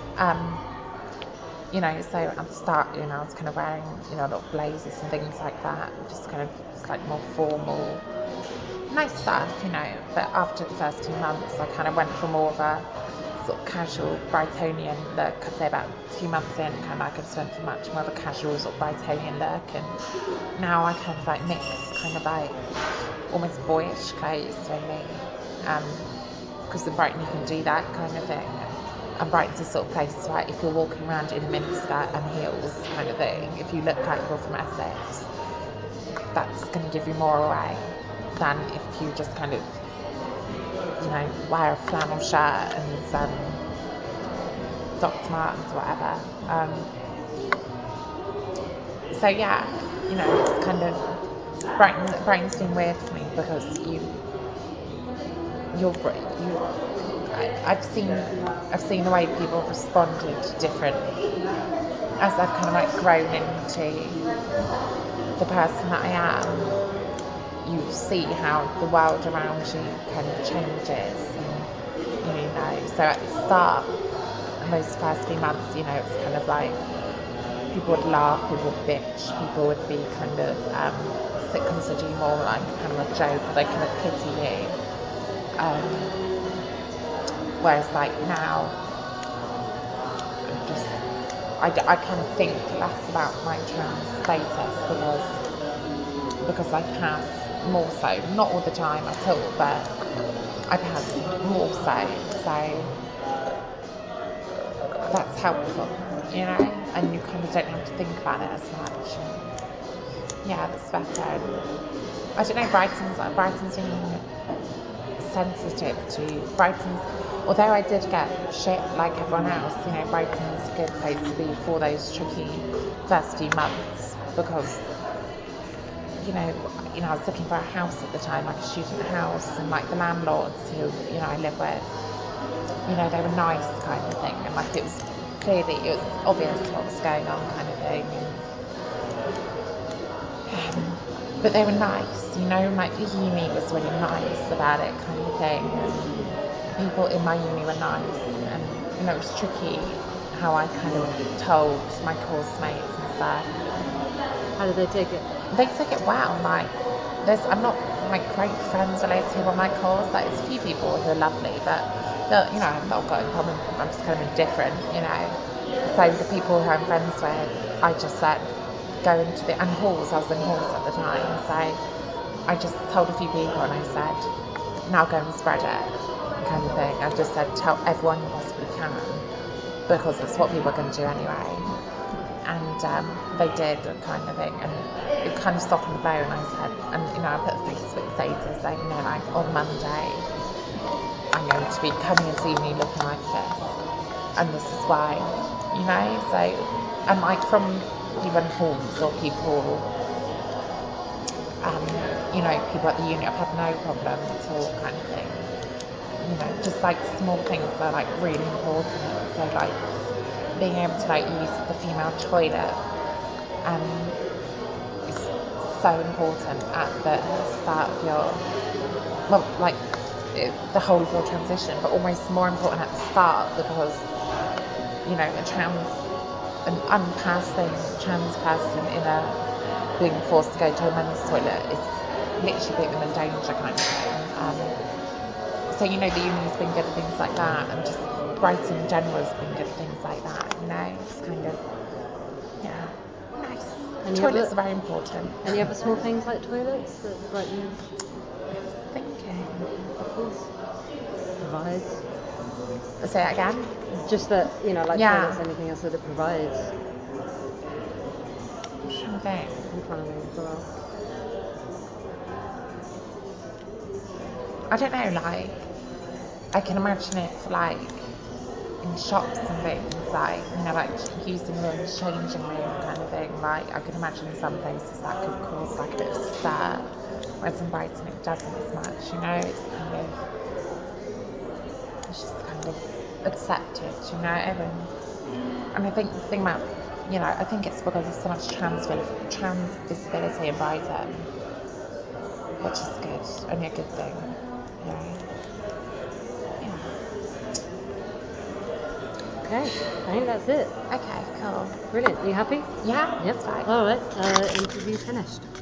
[SPEAKER 2] So at the start, I was kind of wearing, a lot of blazers and things like that, just kind of like more formal, nice stuff, But after the first 2 months, I kind of went for more of a sort of casual Brightonian look. I'd say about 2 months in, kind of I could went for much more of a casual sort of Brightonian look, and now I kind of like mix kind of like almost boyish clothes, really, because in Brighton you can do that kind of thing. And Brighton's a sort of place where if you're walking around in a miniskirt and heels kind of thing, if you look like you're from Essex, that's going to give you more away than if you just kind of, wear a flannel shirt and Dr. Martens or whatever. It's kind of Brighton's been weird for me because I've seen the way people have responded different as I've kind of like grown into the person that I am. You see how the world around you kind of changes, and so at the start, in those first few months, it's kind of like people would laugh, people would bitch, people would be kind of consider you more like kind of a joke, or they kind of pity you. Whereas like now, I kind of think less about my trans status because I pass more so, not all the time at all, but I pass more so that's helpful, and you kind of don't have to think about it as much. Yeah, that's better. I don't know, Brighton's being sensitive to Brighton's. Although I did get shit like everyone else, Brighton's a good place to be for those tricky first few months because, I was looking for a house at the time, like a student house, and like the landlords who, I live with, they were nice kind of thing, and like it was obvious what was going on kind of thing. But they were nice, like the uni was really nice about it kind of thing, and people in my uni were nice, and it was tricky how I kind of told my course mates and stuff.
[SPEAKER 1] How did they take it?
[SPEAKER 2] They took it well. Like I'm not like great friends related to on my course. Like there's a few people who are lovely, but I'm not got in common. I'm just kind of indifferent, So the people who I'm friends with, I just said go into the halls. I was in halls at the time, so I just told a few people and I said, now go and spread it, kind of thing. I just said tell everyone you possibly can because it's what people are going to do anyway. and they did, kind of thing, and it kind of softened the blow. And I said, and I put a Facebook status saying, like on Monday, I'm going to be coming and seeing you looking like this, and this is why, So, and like from even halls or people, people at the uni, I've had no problem at all, kind of thing. Just like small things that are like really important. So like being able to like use the female toilet is so important at the start of the whole of your transition, but almost more important at the start, because an unpassing trans person being forced to go to a men's toilet is literally putting them in danger, kind of thing. So the uni's been good at things like that, and just Brighton in general has been good at things like that. It's kind of nice. And toilets are very important.
[SPEAKER 1] Any other small things like toilets that like you?
[SPEAKER 2] Thinking.
[SPEAKER 1] Of course. Provides.
[SPEAKER 2] Say that again.
[SPEAKER 1] Just that toilets, anything else that it provides.
[SPEAKER 2] I'm trying to think.
[SPEAKER 1] I'm trying to think as well.
[SPEAKER 2] I don't know, like, I can imagine it, like, in shops and things, like, like, using rooms, changing room kind of thing, like, I can imagine in some places that could cause, like, a bit of stir, whereas in Brighton it doesn't as much, it's just kind of accepted, and I think the thing about, I think it's because there's so much trans visibility in Brighton, which is good, only a good thing.
[SPEAKER 1] Okay, I think that's it.
[SPEAKER 2] Okay, cool.
[SPEAKER 1] Brilliant. Are you happy?
[SPEAKER 2] Yeah.
[SPEAKER 1] Yep.
[SPEAKER 2] Fine.
[SPEAKER 1] All right. Interview finished.